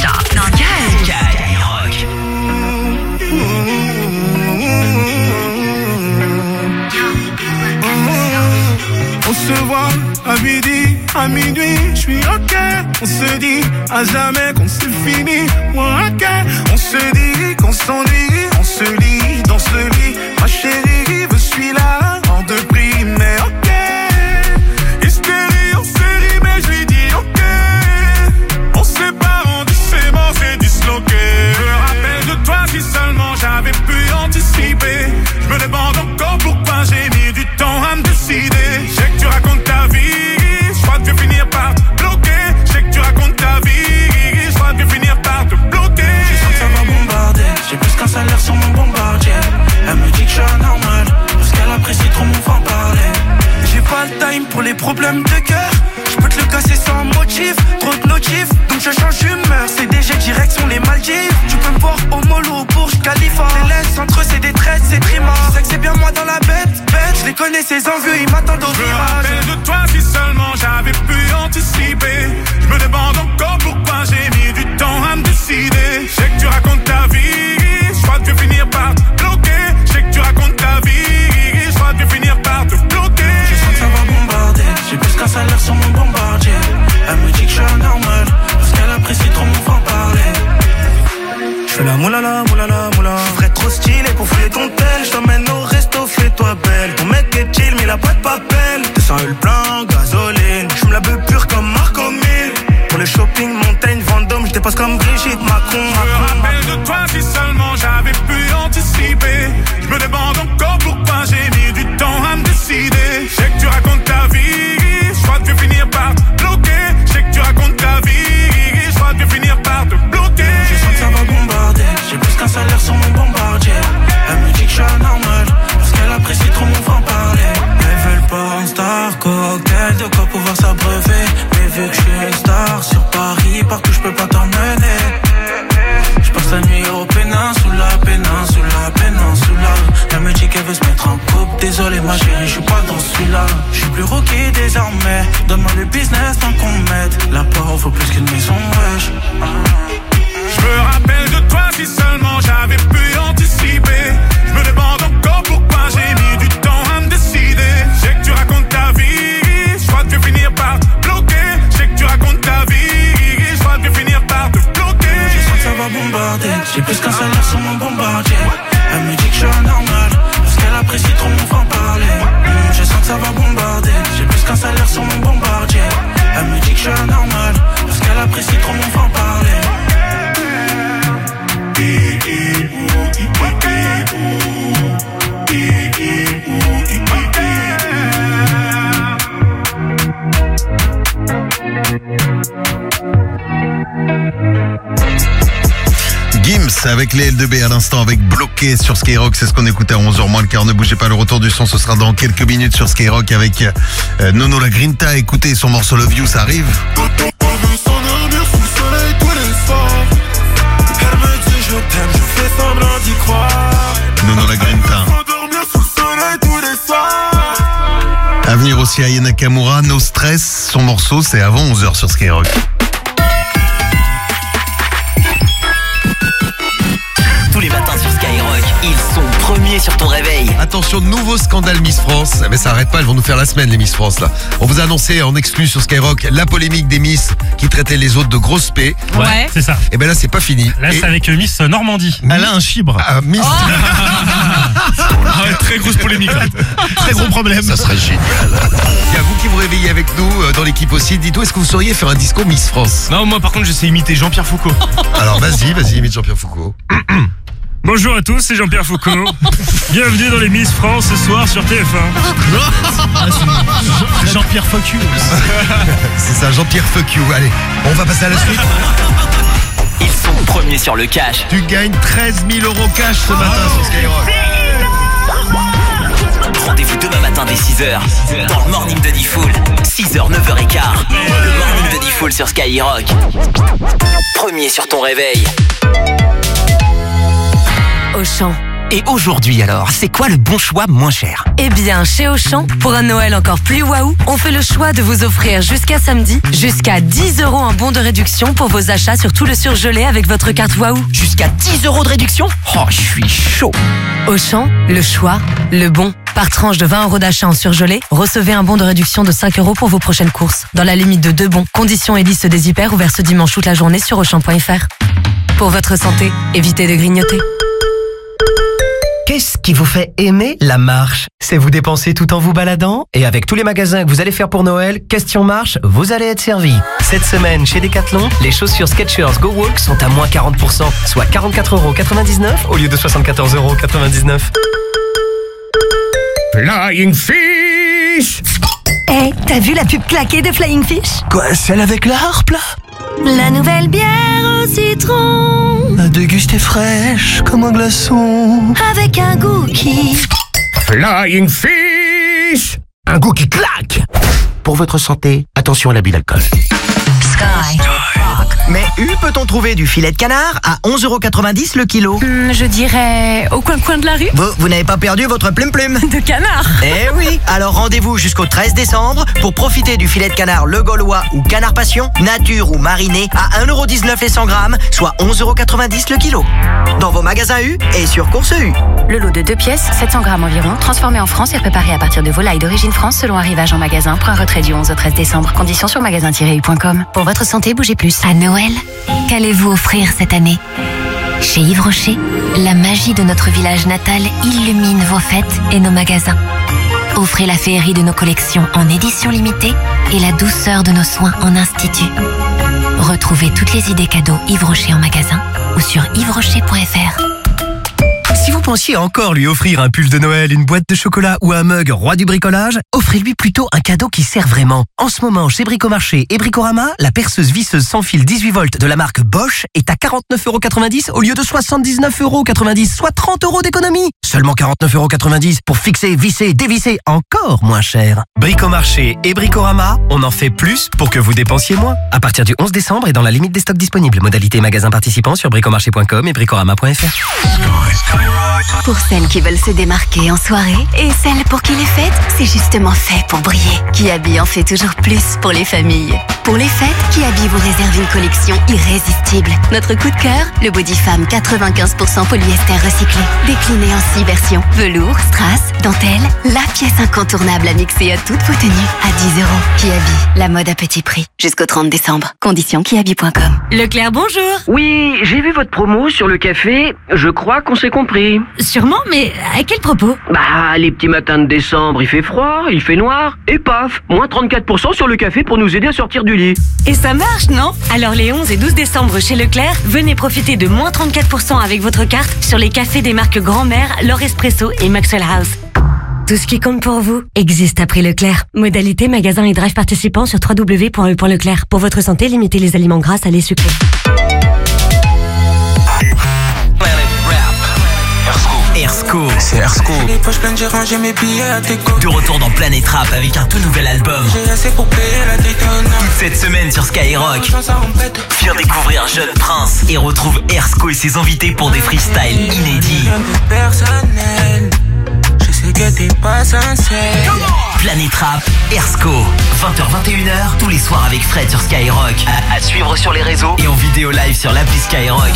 On se voit à midi, à minuit, je suis ok. On se dit à jamais qu'on c'est fini, moi ok. On se dit qu'on s'ennuie, on se lit dans ce lit. Ma chérie, je suis là, hors de prix, mais ok. Hystérie en série, mais je lui dis ok. On se sépare, on dit c'est mort, c'est disloqué. Je me rappelle de toi si seulement j'avais pu anticiper. Je me demande encore pourquoi j'ai mis du temps à me décider. Je sais que tu racontes ta vie, je crois que tu vas finir par te bloquer. Je sais que tu racontes ta vie, je crois que tu vas finir par te bloquer. Je sens que ça va bombarder, j'ai plus qu'un salaire sur mon bombardier. Elle me dit que je suis anormal, parce qu'elle apprécie trop mon franc-parler. J'ai pas le time pour les problèmes de cœur. Je peux te le casser sans motif, trop de notifs, donc je change d'humeur. C'est déjà direction les Maldives. Tu peux me voir au mollo, au Burj Khalifa. Les laisse entre eux, c'est des tresses, c'est trima. Je sais que c'est bien moi dans la bête. Je les connais, ces envieux, ils m'attendent au virage. Je me rappelle de toi si seulement j'avais pu anticiper. Je me demande encore pourquoi j'ai mis du temps à me décider. Je sais que tu racontes ta vie, je crois que tu vas finir par te bloquer. Je sais que tu racontes ta vie, je crois que tu vas finir par te bloquer. Je sens que ça va bombarder, j'ai plus qu'un salaire sur mon bombardier. Elle me dit que je suis anormal, parce qu'elle apprécie trop mon franc-parler. Je fais la moulala, moulala, moula. Je ferais trop stylé pour fouiller ton tel. Je t'emmène au resto, fais-toi belle. Ton mec est chill, mais il a pas de papel. 200 le plein, gasoline. Je me la veux pure comme Marco 1000. Pour le shopping, montagne Désolé ma chérie, je suis pas dans celui-là. Je suis plus rookie désormais. Donne-moi le business tant qu'on m'aide. La porte vaut plus qu'une maison, wesh. Je me rappelle de toi si seulement j'avais pu anticiper. Je me demande encore pourquoi j'ai mis du temps à me décider. Je sais que tu racontes ta vie, je crois que tu vas finir par te bloquer. Je sais que tu racontes ta vie, je crois que tu vas finir par te bloquer. Je sens que ça va bombarder, j'ai plus qu'un salaire sur mon bombardier. Elle me dit que je suis anormal, parce qu'elle apprécie trop mon franc-parler. Je sens que ça va bombarder, j'ai plus qu'un salaire sur mon bombardier. Elle me dit que je suis anormal, parce qu'elle apprécie trop mon franc-parler. Gims avec les L2B à l'instant avec Bloqué sur Skyrock, c'est ce qu'on écoutait à 11h moins le quart. Ne bougez pas, le retour du son ce sera dans quelques minutes sur Skyrock avec Nono La Grinta. Écoutez son morceau Love You, ça arrive. Nono La Grinta. À venir aussi Aya Nakamura, No Stress, son morceau c'est avant 11h sur Skyrock. Tous les matins sur Skyrock, ils sont premiers sur ton réveil. Attention, nouveau scandale Miss France. Mais ça arrête pas, elles vont nous faire la semaine les Miss France là. On vous a annoncé en exclu sur Skyrock la polémique des Miss qui traitaient les autres de grosses P. Ouais, c'est ça. Et ben là c'est pas fini. Là c'est avec Miss Normandie. Elle a un chibre. Miss. Très grosse polémique là. Très gros problème. Ça serait génial. Il y a vous qui vous réveillez avec nous dans l'équipe aussi. Dites-nous, est-ce que vous sauriez faire un disco Miss France? Non, moi par contre je sais imiter Jean-Pierre Foucault. Alors vas-y, imite Jean-Pierre Foucault. Bonjour à tous, c'est Jean-Pierre Foucault. Bienvenue dans les Miss France ce soir sur TF1. C'est Jean-Pierre Fuck you. C'est ça, Jean-Pierre Fuck you. Allez, on va passer à la suite. Ils sont premiers sur le cash. Tu gagnes 13 000 € cash ce matin sur Skyrock. Rendez-vous demain matin dès 6h dans le Morning de Diffoul. 6h, 9h15. Le Morning de Diffoul sur Skyrock. Premier sur ton réveil. Auchan. Et aujourd'hui alors, c'est quoi le bon choix moins cher? Eh bien, chez Auchan, pour un Noël encore plus waouh, on fait le choix de vous offrir jusqu'à samedi, jusqu'à 10 € en bon de réduction pour vos achats sur tout le surgelé avec votre carte waouh. Jusqu'à 10 € de réduction? Oh, je suis chaud. Auchan, le choix, le bon. Par tranche de 20 € d'achat en surgelé, recevez un bon de réduction de 5 € pour vos prochaines courses. Dans la limite de 2 bons. Conditions et liste des hyper ouverts ce dimanche toute la journée sur Auchan.fr. Pour votre santé, évitez de grignoter. Qu'est-ce qui vous fait aimer la marche? C'est vous dépenser tout en vous baladant? Et avec tous les magasins que vous allez faire pour Noël, question marche, vous allez être servi. Cette semaine, chez Decathlon, les chaussures Skechers Go Walk sont à moins 40%, soit 44,99 € au lieu de 74,99 €. Flying Fish. Eh, t'as vu la pub claquée de Flying Fish? Quoi, celle avec la harpe là? La nouvelle bière au citron, À déguster fraîche comme un glaçon. avec un goût qui... Flying Fish. Un goût qui claque! Pour votre santé, attention à l'abus d'alcool. Sky. Mais peut-on trouver du filet de canard à 11,90 € le kilo? Je dirais au coin de la rue. Vous n'avez pas perdu votre plume-plume? De canard. Eh oui. Alors rendez-vous jusqu'au 13 décembre pour profiter du filet de canard Le Gaulois ou Canard Passion, nature ou mariné à 1,19 € les 100 grammes, soit 11,90 € le kilo. Dans vos magasins U et sur Course U. Le lot de 2 pièces, 700 grammes environ, transformé en France et préparé à partir de volailles d'origine France selon arrivage en magasin. Point retrait du 11 au 13 décembre. Conditions sur magasin-u.com. Pour votre santé, bougez plus. À Noël, qu'allez-vous offrir cette année? Chez Yves Rocher, la magie de notre village natal illumine vos fêtes et nos magasins. Offrez la féerie de nos collections en édition limitée et la douceur de nos soins en institut. Retrouvez toutes les idées cadeaux Yves Rocher en magasin ou sur yvesrocher.fr. Si vous pensiez encore lui offrir un pull de Noël, une boîte de chocolat ou un mug roi du bricolage, offrez-lui plutôt un cadeau qui sert vraiment. En ce moment, chez Bricomarché et Bricorama, la perceuse visseuse sans fil 18 volts de la marque Bosch est à 49,90 € au lieu de 79,90 €, soit 30 € d'économie. Seulement 49,90 € pour fixer, visser, dévisser, encore moins cher. Bricomarché et Bricorama, on en fait plus pour que vous dépensiez moins. À partir du 11 décembre et dans la limite des stocks disponibles. Modalité magasin participant sur bricomarché.com et bricorama.fr. Pour celles qui veulent se démarquer en soirée et celles pour qui les fêtes, c'est justement fait pour briller. Kiabi en fait toujours plus pour les familles. Pour les fêtes, Kiabi vous réserve une collection irrésistible. Notre coup de cœur, le body femme 95% polyester recyclé. Décliné en 6 versions. Velours, strass, dentelle, la pièce incontournable à mixer à toutes vos tenues. À 10 €. Kiabi, la mode à petit prix. Jusqu'au 30 décembre. Conditions kiabi.com. Leclerc, bonjour. Oui, j'ai vu votre promo sur le café. Je crois qu'on s'est compris. Sûrement, mais à quel propos? Bah, les petits matins de décembre, il fait froid, il fait noir. Et paf, moins 34% sur le café pour nous aider à sortir du lit. Et ça marche, non? Alors les 11 et 12 décembre chez Leclerc, venez profiter de moins 34% avec votre carte sur les cafés des marques Grand-Mère, L'Or Espresso et Maxwell House. Tout ce qui compte pour vous existe à prix Leclerc. Modalité, magasin et drive participants sur www.e.leclerc. Pour votre santé, limitez les aliments gras, salés, sucrés. Ersko. C'est Ersko. Les poches pleines, j'ai rangé mes billets à tes côtés. De retour dans Planète Rap avec un tout nouvel album. J'ai assez pour payer la détonne. Toute cette semaine sur Skyrock. Viens découvrir Jeune Prince et retrouve Ersko et ses invités pour des freestyles inédits. Personnel. Je sais que t'es pas sincère. Planète Rap, Ersko. 20h-21h, tous les soirs avec Fred sur Skyrock. À suivre sur les réseaux et en vidéo live sur l'appli Skyrock.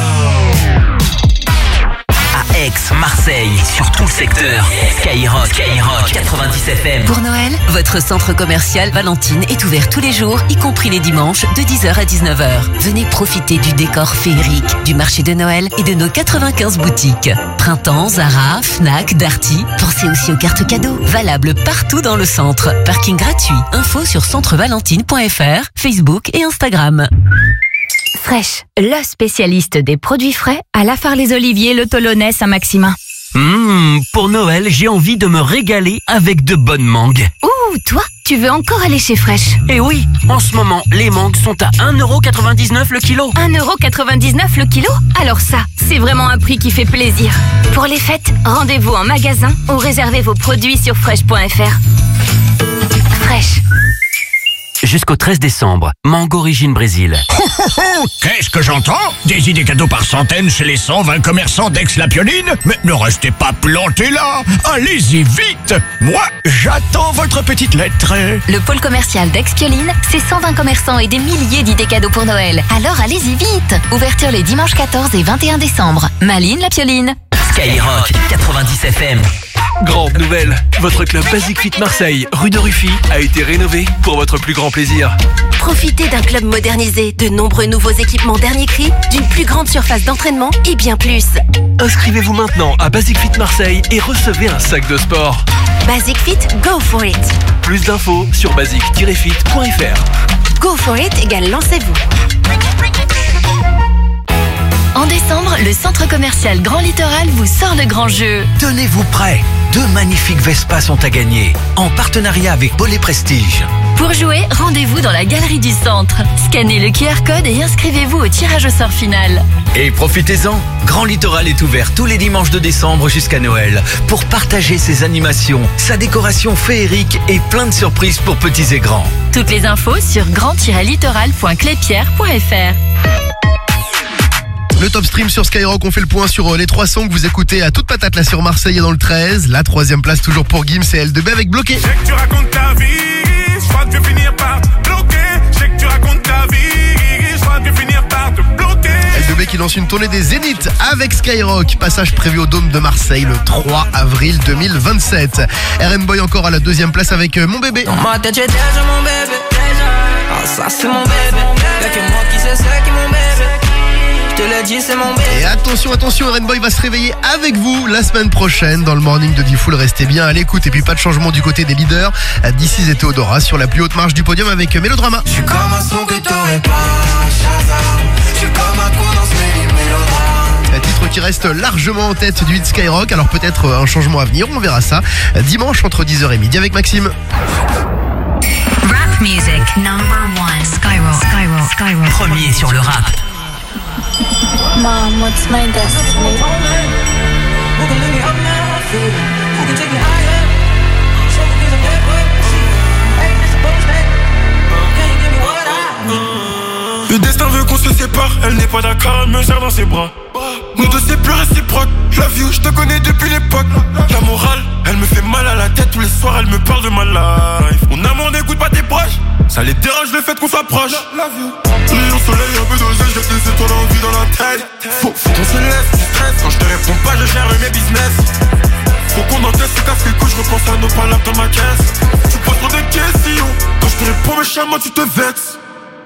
À Aix, Marseille, sur tout le secteur. Skyrock 90 FM. Pour Noël, votre centre commercial Valentine est ouvert tous les jours, y compris les dimanches, de 10h à 19h. Venez profiter du décor féerique, du marché de Noël et de nos 95 boutiques. Printemps, Zara, Fnac, Darty. Pensez aussi aux cartes cadeaux, valables partout dans le centre. Parking gratuit. Info sur centrevalentine.fr, Facebook et Instagram. Fresh, le spécialiste des produits frais à La Phare-les-Oliviers, le Tolonnais, Saint-Maximin. Pour Noël, j'ai envie de me régaler avec de bonnes mangues. Ouh, toi, tu veux encore aller chez Fresh? Et oui, en ce moment, les mangues sont à 1,99€ le kilo. 1,99€ le kilo? Alors ça, c'est vraiment un prix qui fait plaisir. Pour les fêtes, rendez-vous en magasin ou réservez vos produits sur fresh.fr. Fresh. Jusqu'au 13 décembre, mangue origine Brésil. Qu'est-ce que j'entends? Des idées cadeaux par centaines chez les 120 commerçants d'Aix-la-Pioline? Mais ne restez pas plantés là! Allez-y vite! Moi, j'attends votre petite lettre. Le pôle commercial d'Aix-Pioline, c'est 120 commerçants et des milliers d'idées cadeaux pour Noël. Alors allez-y vite! Ouverture les dimanches 14 et 21 décembre. Malines la Pioline. Skyrock 90 FM. Grande nouvelle, votre club Basic Fit Marseille, rue de Rufy, a été rénové pour votre plus grand plaisir. Profitez d'un club modernisé, de nombreux nouveaux équipements dernier cri, d'une plus grande surface d'entraînement et bien plus. Inscrivez-vous maintenant à Basic Fit Marseille et recevez un sac de sport. Basic Fit, go for it. Plus d'infos sur basic-fit.fr. Go for it égale lancez-vous. En décembre, le centre commercial Grand Littoral vous sort le grand jeu. Tenez-vous prêts, 2 magnifiques Vespa sont à gagner, en partenariat avec Bollé Prestige. Pour jouer, rendez-vous dans la galerie du centre. Scannez le QR code et inscrivez-vous au tirage au sort final. Et profitez-en, Grand Littoral est ouvert tous les dimanches de décembre jusqu'à Noël pour partager ses animations, sa décoration féerique et plein de surprises pour petits et grands. Toutes les infos sur grand-littoral.clépierre.fr. Le top stream sur Skyrock, on fait le point sur les 3 sons que vous écoutez à toute patate là sur Marseille et dans le 13. La 3e place toujours pour Gims et L2B avec Bloqué. Je sais que tu racontes ta vie, je crois que tu vas finir par bloquer. Je sais que tu racontes ta vie, je crois que tu vas finir par te bloquer. L2B qui lance une tournée des Zéniths avec Skyrock. Passage prévu au Dôme de Marseille le 3 avril 2027. RN Boy encore à la 2e place avec Mon Bébé. Dans ma tête j'ai déjà mon bébé. Ah ça c'est mon bébé. Y'a que moi qui sais c'est qui mon bébé. Je te l'ai dit, c'est mon bébé. Et attention, RN Boy va se réveiller avec vous la semaine prochaine dans le morning de D-Fool. Restez bien à l'écoute et puis pas de changement du côté des leaders. D'ici et Théodora sur la plus haute marche du podium avec Mélodrama. Je suis comme un son que t'aurais pas, Shazam. Je suis comme un con dans ce mélodrame. Un titre qui reste largement en tête du hit Skyrock. Alors peut-être un changement à venir, on verra ça dimanche entre 10h et midi avec Maxime. Rap music number 1. Skyrock. Premier sur le rap. Mom, what's my destiny? Le destin veut qu'on se sépare, elle n'est pas d'accord, elle me serre dans ses bras. Nous deux c'est plus rien, réciproque. Love you, je te connais depuis l'époque. La morale, elle me fait mal à la tête. Tous les soirs, elle me parle de ma life. Mon amour n'écoute pas tes proches. Ça les dérange le fait qu'on s'approche. Love you. Rayon soleil, un peu d'oseille, j'ai laissé ton envie dans la tête. Faut qu'on se laisse du stress. Quand je te réponds pas, je gère mes business. Faut qu'on encaisse ce casse les couilles, je repense à nos palabres dans ma caisse. Tu poses trop de questions. Quand je te réponds méchamment, tu te vexes.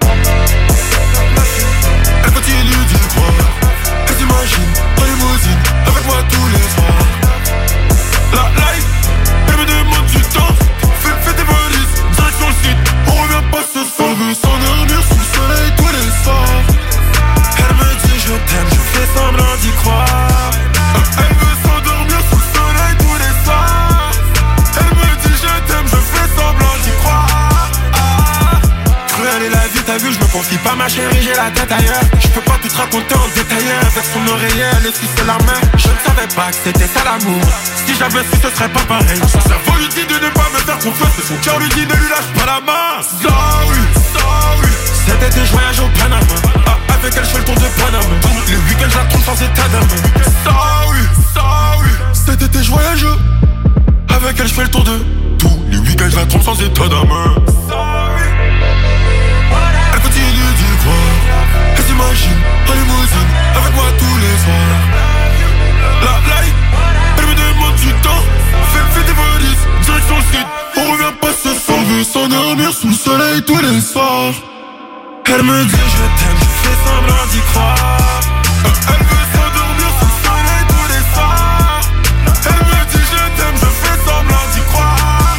Elle continue d'y croire. Elle s'imagine en limousine avec moi tous les soirs. La life, elle me demande du temps. Fais tes valises, direction le site. On revient pas ce soir. Elle veut s'endormir sous le soleil tous les soirs. Elle me dit je t'aime, je fais semblant d'y croire. Elle veut s'endormir sous le soleil tous les soirs. Elle me dit je t'aime, je fais semblant d'y croire. Cruelle est la vie, t'as vu, je me confie pas ma chérie, j'ai la tête ailleurs. Je peux pas tout te raconter en détail. Avec son oreiller, elle essuie la main. Je ne savais pas que c'était ça l'amour. Si j'avais su, ce serait pas pareil. Son cerveau lui dit de ne pas me faire confiance, et son cœur lui dit ne lui lâche pas la main. Sorry, sorry. Cet été je voyage au Panama. Avec elle je fais le tour de Panama. Les week-ends je la trompe sans état d'âme. Sorry, sorry. Cet été je voyage. Avec elle je fais le tour de tous les week-ends je la trompe sans état d'âme. Sorry. Elle continue d'y croire. Elle s'imagine en limousine avec moi tous les soirs. La light, elle me demande du temps. Fais tes valises, direction le site. On revient pas ce soir. Elle veut s'endormir sous le soleil tous les soirs. Elle me dit je t'aime, je fais semblant d'y croire. Elle veut s'endormir sous le soleil tous les soirs. Elle me dit je t'aime, je fais semblant d'y croire.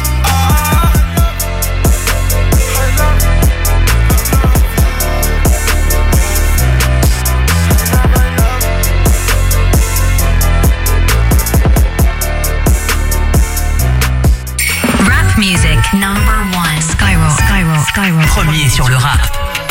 Music number one. Skyrock, Skyrock, Skyrock. Premier sur le rap.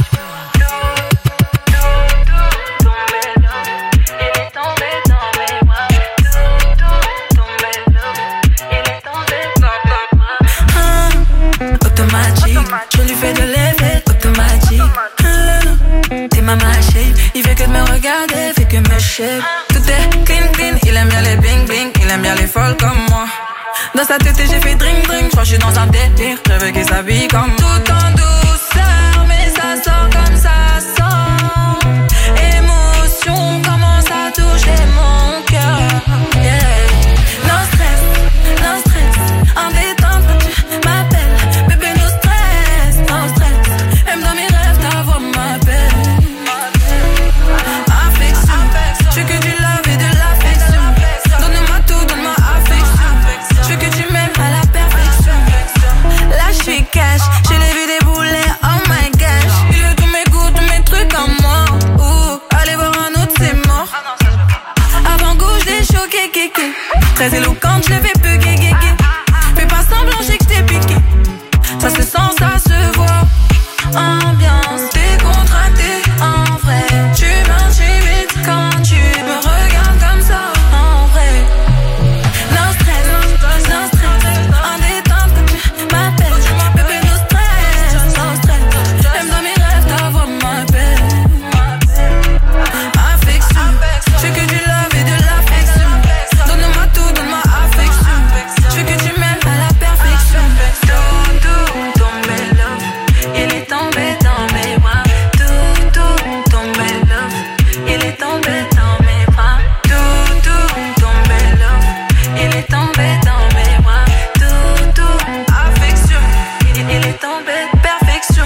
Automatique, je lui fais de l'effet automatique. T'es ma machine, il fait que de me regarder, fait que me shape. Tout est clean, clean, il aime bien les bling bling, il aime bien les folles comme moi. Dans sa tête j'ai fait drink drink, je crois que je suis dans un délire. Je veux qu'il s'habille comme tout en douceur, mais ça sort comme ça sort. Émotion commence à toucher mon cœur. Yeah. Non stress, en détente quand tu m'appelles. Bébé no stress, même dans mes rêves ta voix m'appelle. Affection, je veux que du love et de l'affection. Donne-moi tout, donne-moi affection. Je veux que tu m'aimes à la perfection. Là je suis cash, je l'ai vu débouler, oh my gosh. Il veut tous mes goûts, tous mes trucs en moi. Allez voir un autre, c'est mort. Avant gauche des choqués, kéké. Très éloquente, je l'ai fait peu guégué. Fais pas semblant, j'ai que t'es piqué. Ça se sent, ça se voit. Ambiance décontractée, en vrai. Tu m'intimides quand tu me regardes comme ça, en vrai. No stress, en détente quand tu m'appelles. Bébé no stress, même dans mes rêves ta voix m'appelle. Affection, je veux que du love et de l'affection. Donne-moi tout, donne-moi affection. Je veux que tu m'aimes à la perfection. Tout, tombé love, il est tombé dans mes bras. Tout, tombé love, il est tombé dans mes bras. Tout, tombé love, il est tombé dans mes bras. Tout, affection, il est tombé perfection.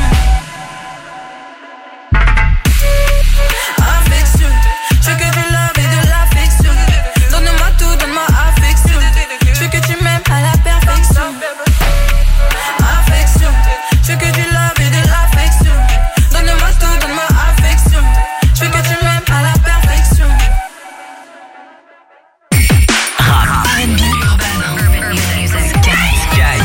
Affection, je veux que du love et de l'affection. Donne-moi tout, donne-moi affection. Je veux que tu m'aimes à la perfection. Affection, je veux que du love et de l'affection. Donne-moi tout, donne-moi affection. Je veux que tu m'aimes à la perfection. Rap, R&B, urban music, Sky.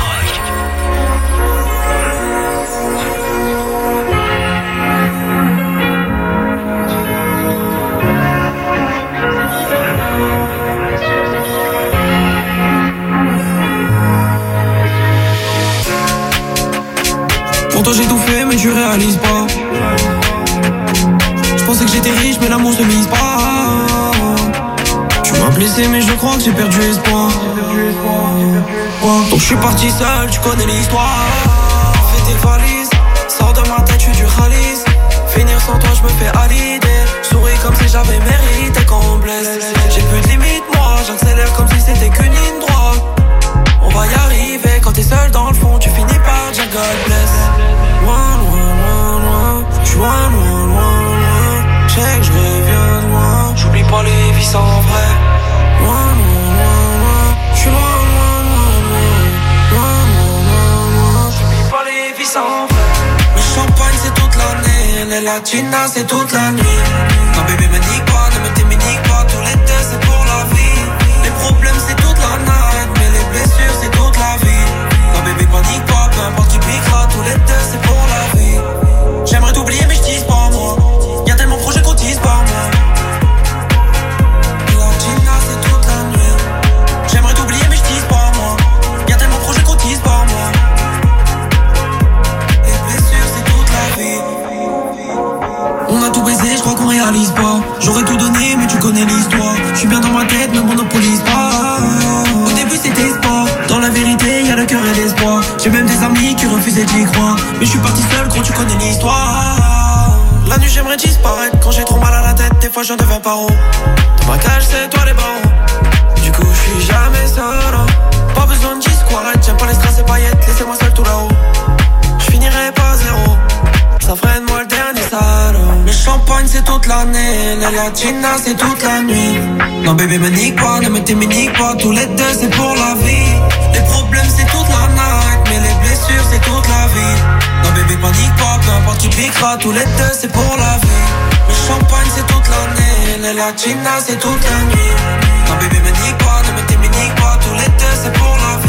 Pourtant j'ai tout fait mais tu réalises pas. Je pensais que j'étais riche mais l'amour se mise pas. blessé mais je crois que j'ai perdu espoir. Donc je suis parti seul, tu connais l'histoire. Fais tes valises, sors de ma tête, je suis du Khalis. Finir sans toi je me fais à l'idée. Souris comme si j'avais mérité quand on blesse. J'ai plus de limite moi, j'accélère comme si c'était qu'une ligne droite. On va y arriver, quand t'es seul dans le fond tu finis par dire God bless. Loin, loin, loin, loin, j'suis loin, loin, loin, loin. J'sais que j'reviens de loin, j'oublie pas les vies sans vrai. Loin, loin, loin, loin, j'suis loin, loin, loin, loin. Loin, loin, loin, loin, j'oublie pas les vies sans vrai. Le champagne c'est toute l'année, les latinas c'est toute la nuit. Non bébé me nique pas, ne me t'éminique pas, tous les deux c'est pour la vie. Les problèmes c'est toute la night, mais les blessures c'est toute la vie. Non bébé panique pas, peu importe qui piquera, tous les deux c'est pour la vie. J'aimerais t'oublier mais j'tise pas moi, y'a tellement de projets qu'on tise par moi. Latina c'est toute la nuit. J'aimerais t'oublier mais j'tise pas moi, y'a tellement de projets qu'on tise par moi. Les blessures c'est toute la vie. On a tout baisé, je crois qu'on réalise pas. J'aurais tout donné mais tu connais l'histoire. Je suis bien dans ma tête, ne monopolise pas. Au début c'était sport, dans la vérité y'a le cœur et l'espoir. J'ai même des amis qui refusaient d'y croire. Mais je suis parti seul, gros tu connais l'histoire. La nuit j'aimerais disparaître, quand j'ai trop mal à la tête, des fois j'en deviens paro. Dans ma cage c'est toi les barreaux. Du coup je suis jamais seul. Pas besoin de disquarette, j'aime pas les strass et paillettes. Laissez-moi seul tout là-haut. Je finirai pas zéro, ça freine moi le dernier salaud. Le champagne c'est toute l'année, les latinas c'est toute la nuit. Non bébé me nique pas, ne me t'éminique pas, tous les deux c'est pour la vie. Les problèmes c'est toute la night, mais les blessures c'est toute la vie. Non bébé panique pas, peu importe tu piqueras, tous les deux c'est pour la vie. Le champagne c'est toute l'année, les latinas c'est toute la nuit. Non bébé me nique pas, ne me t'éminique pas, tous les deux c'est pour la vie.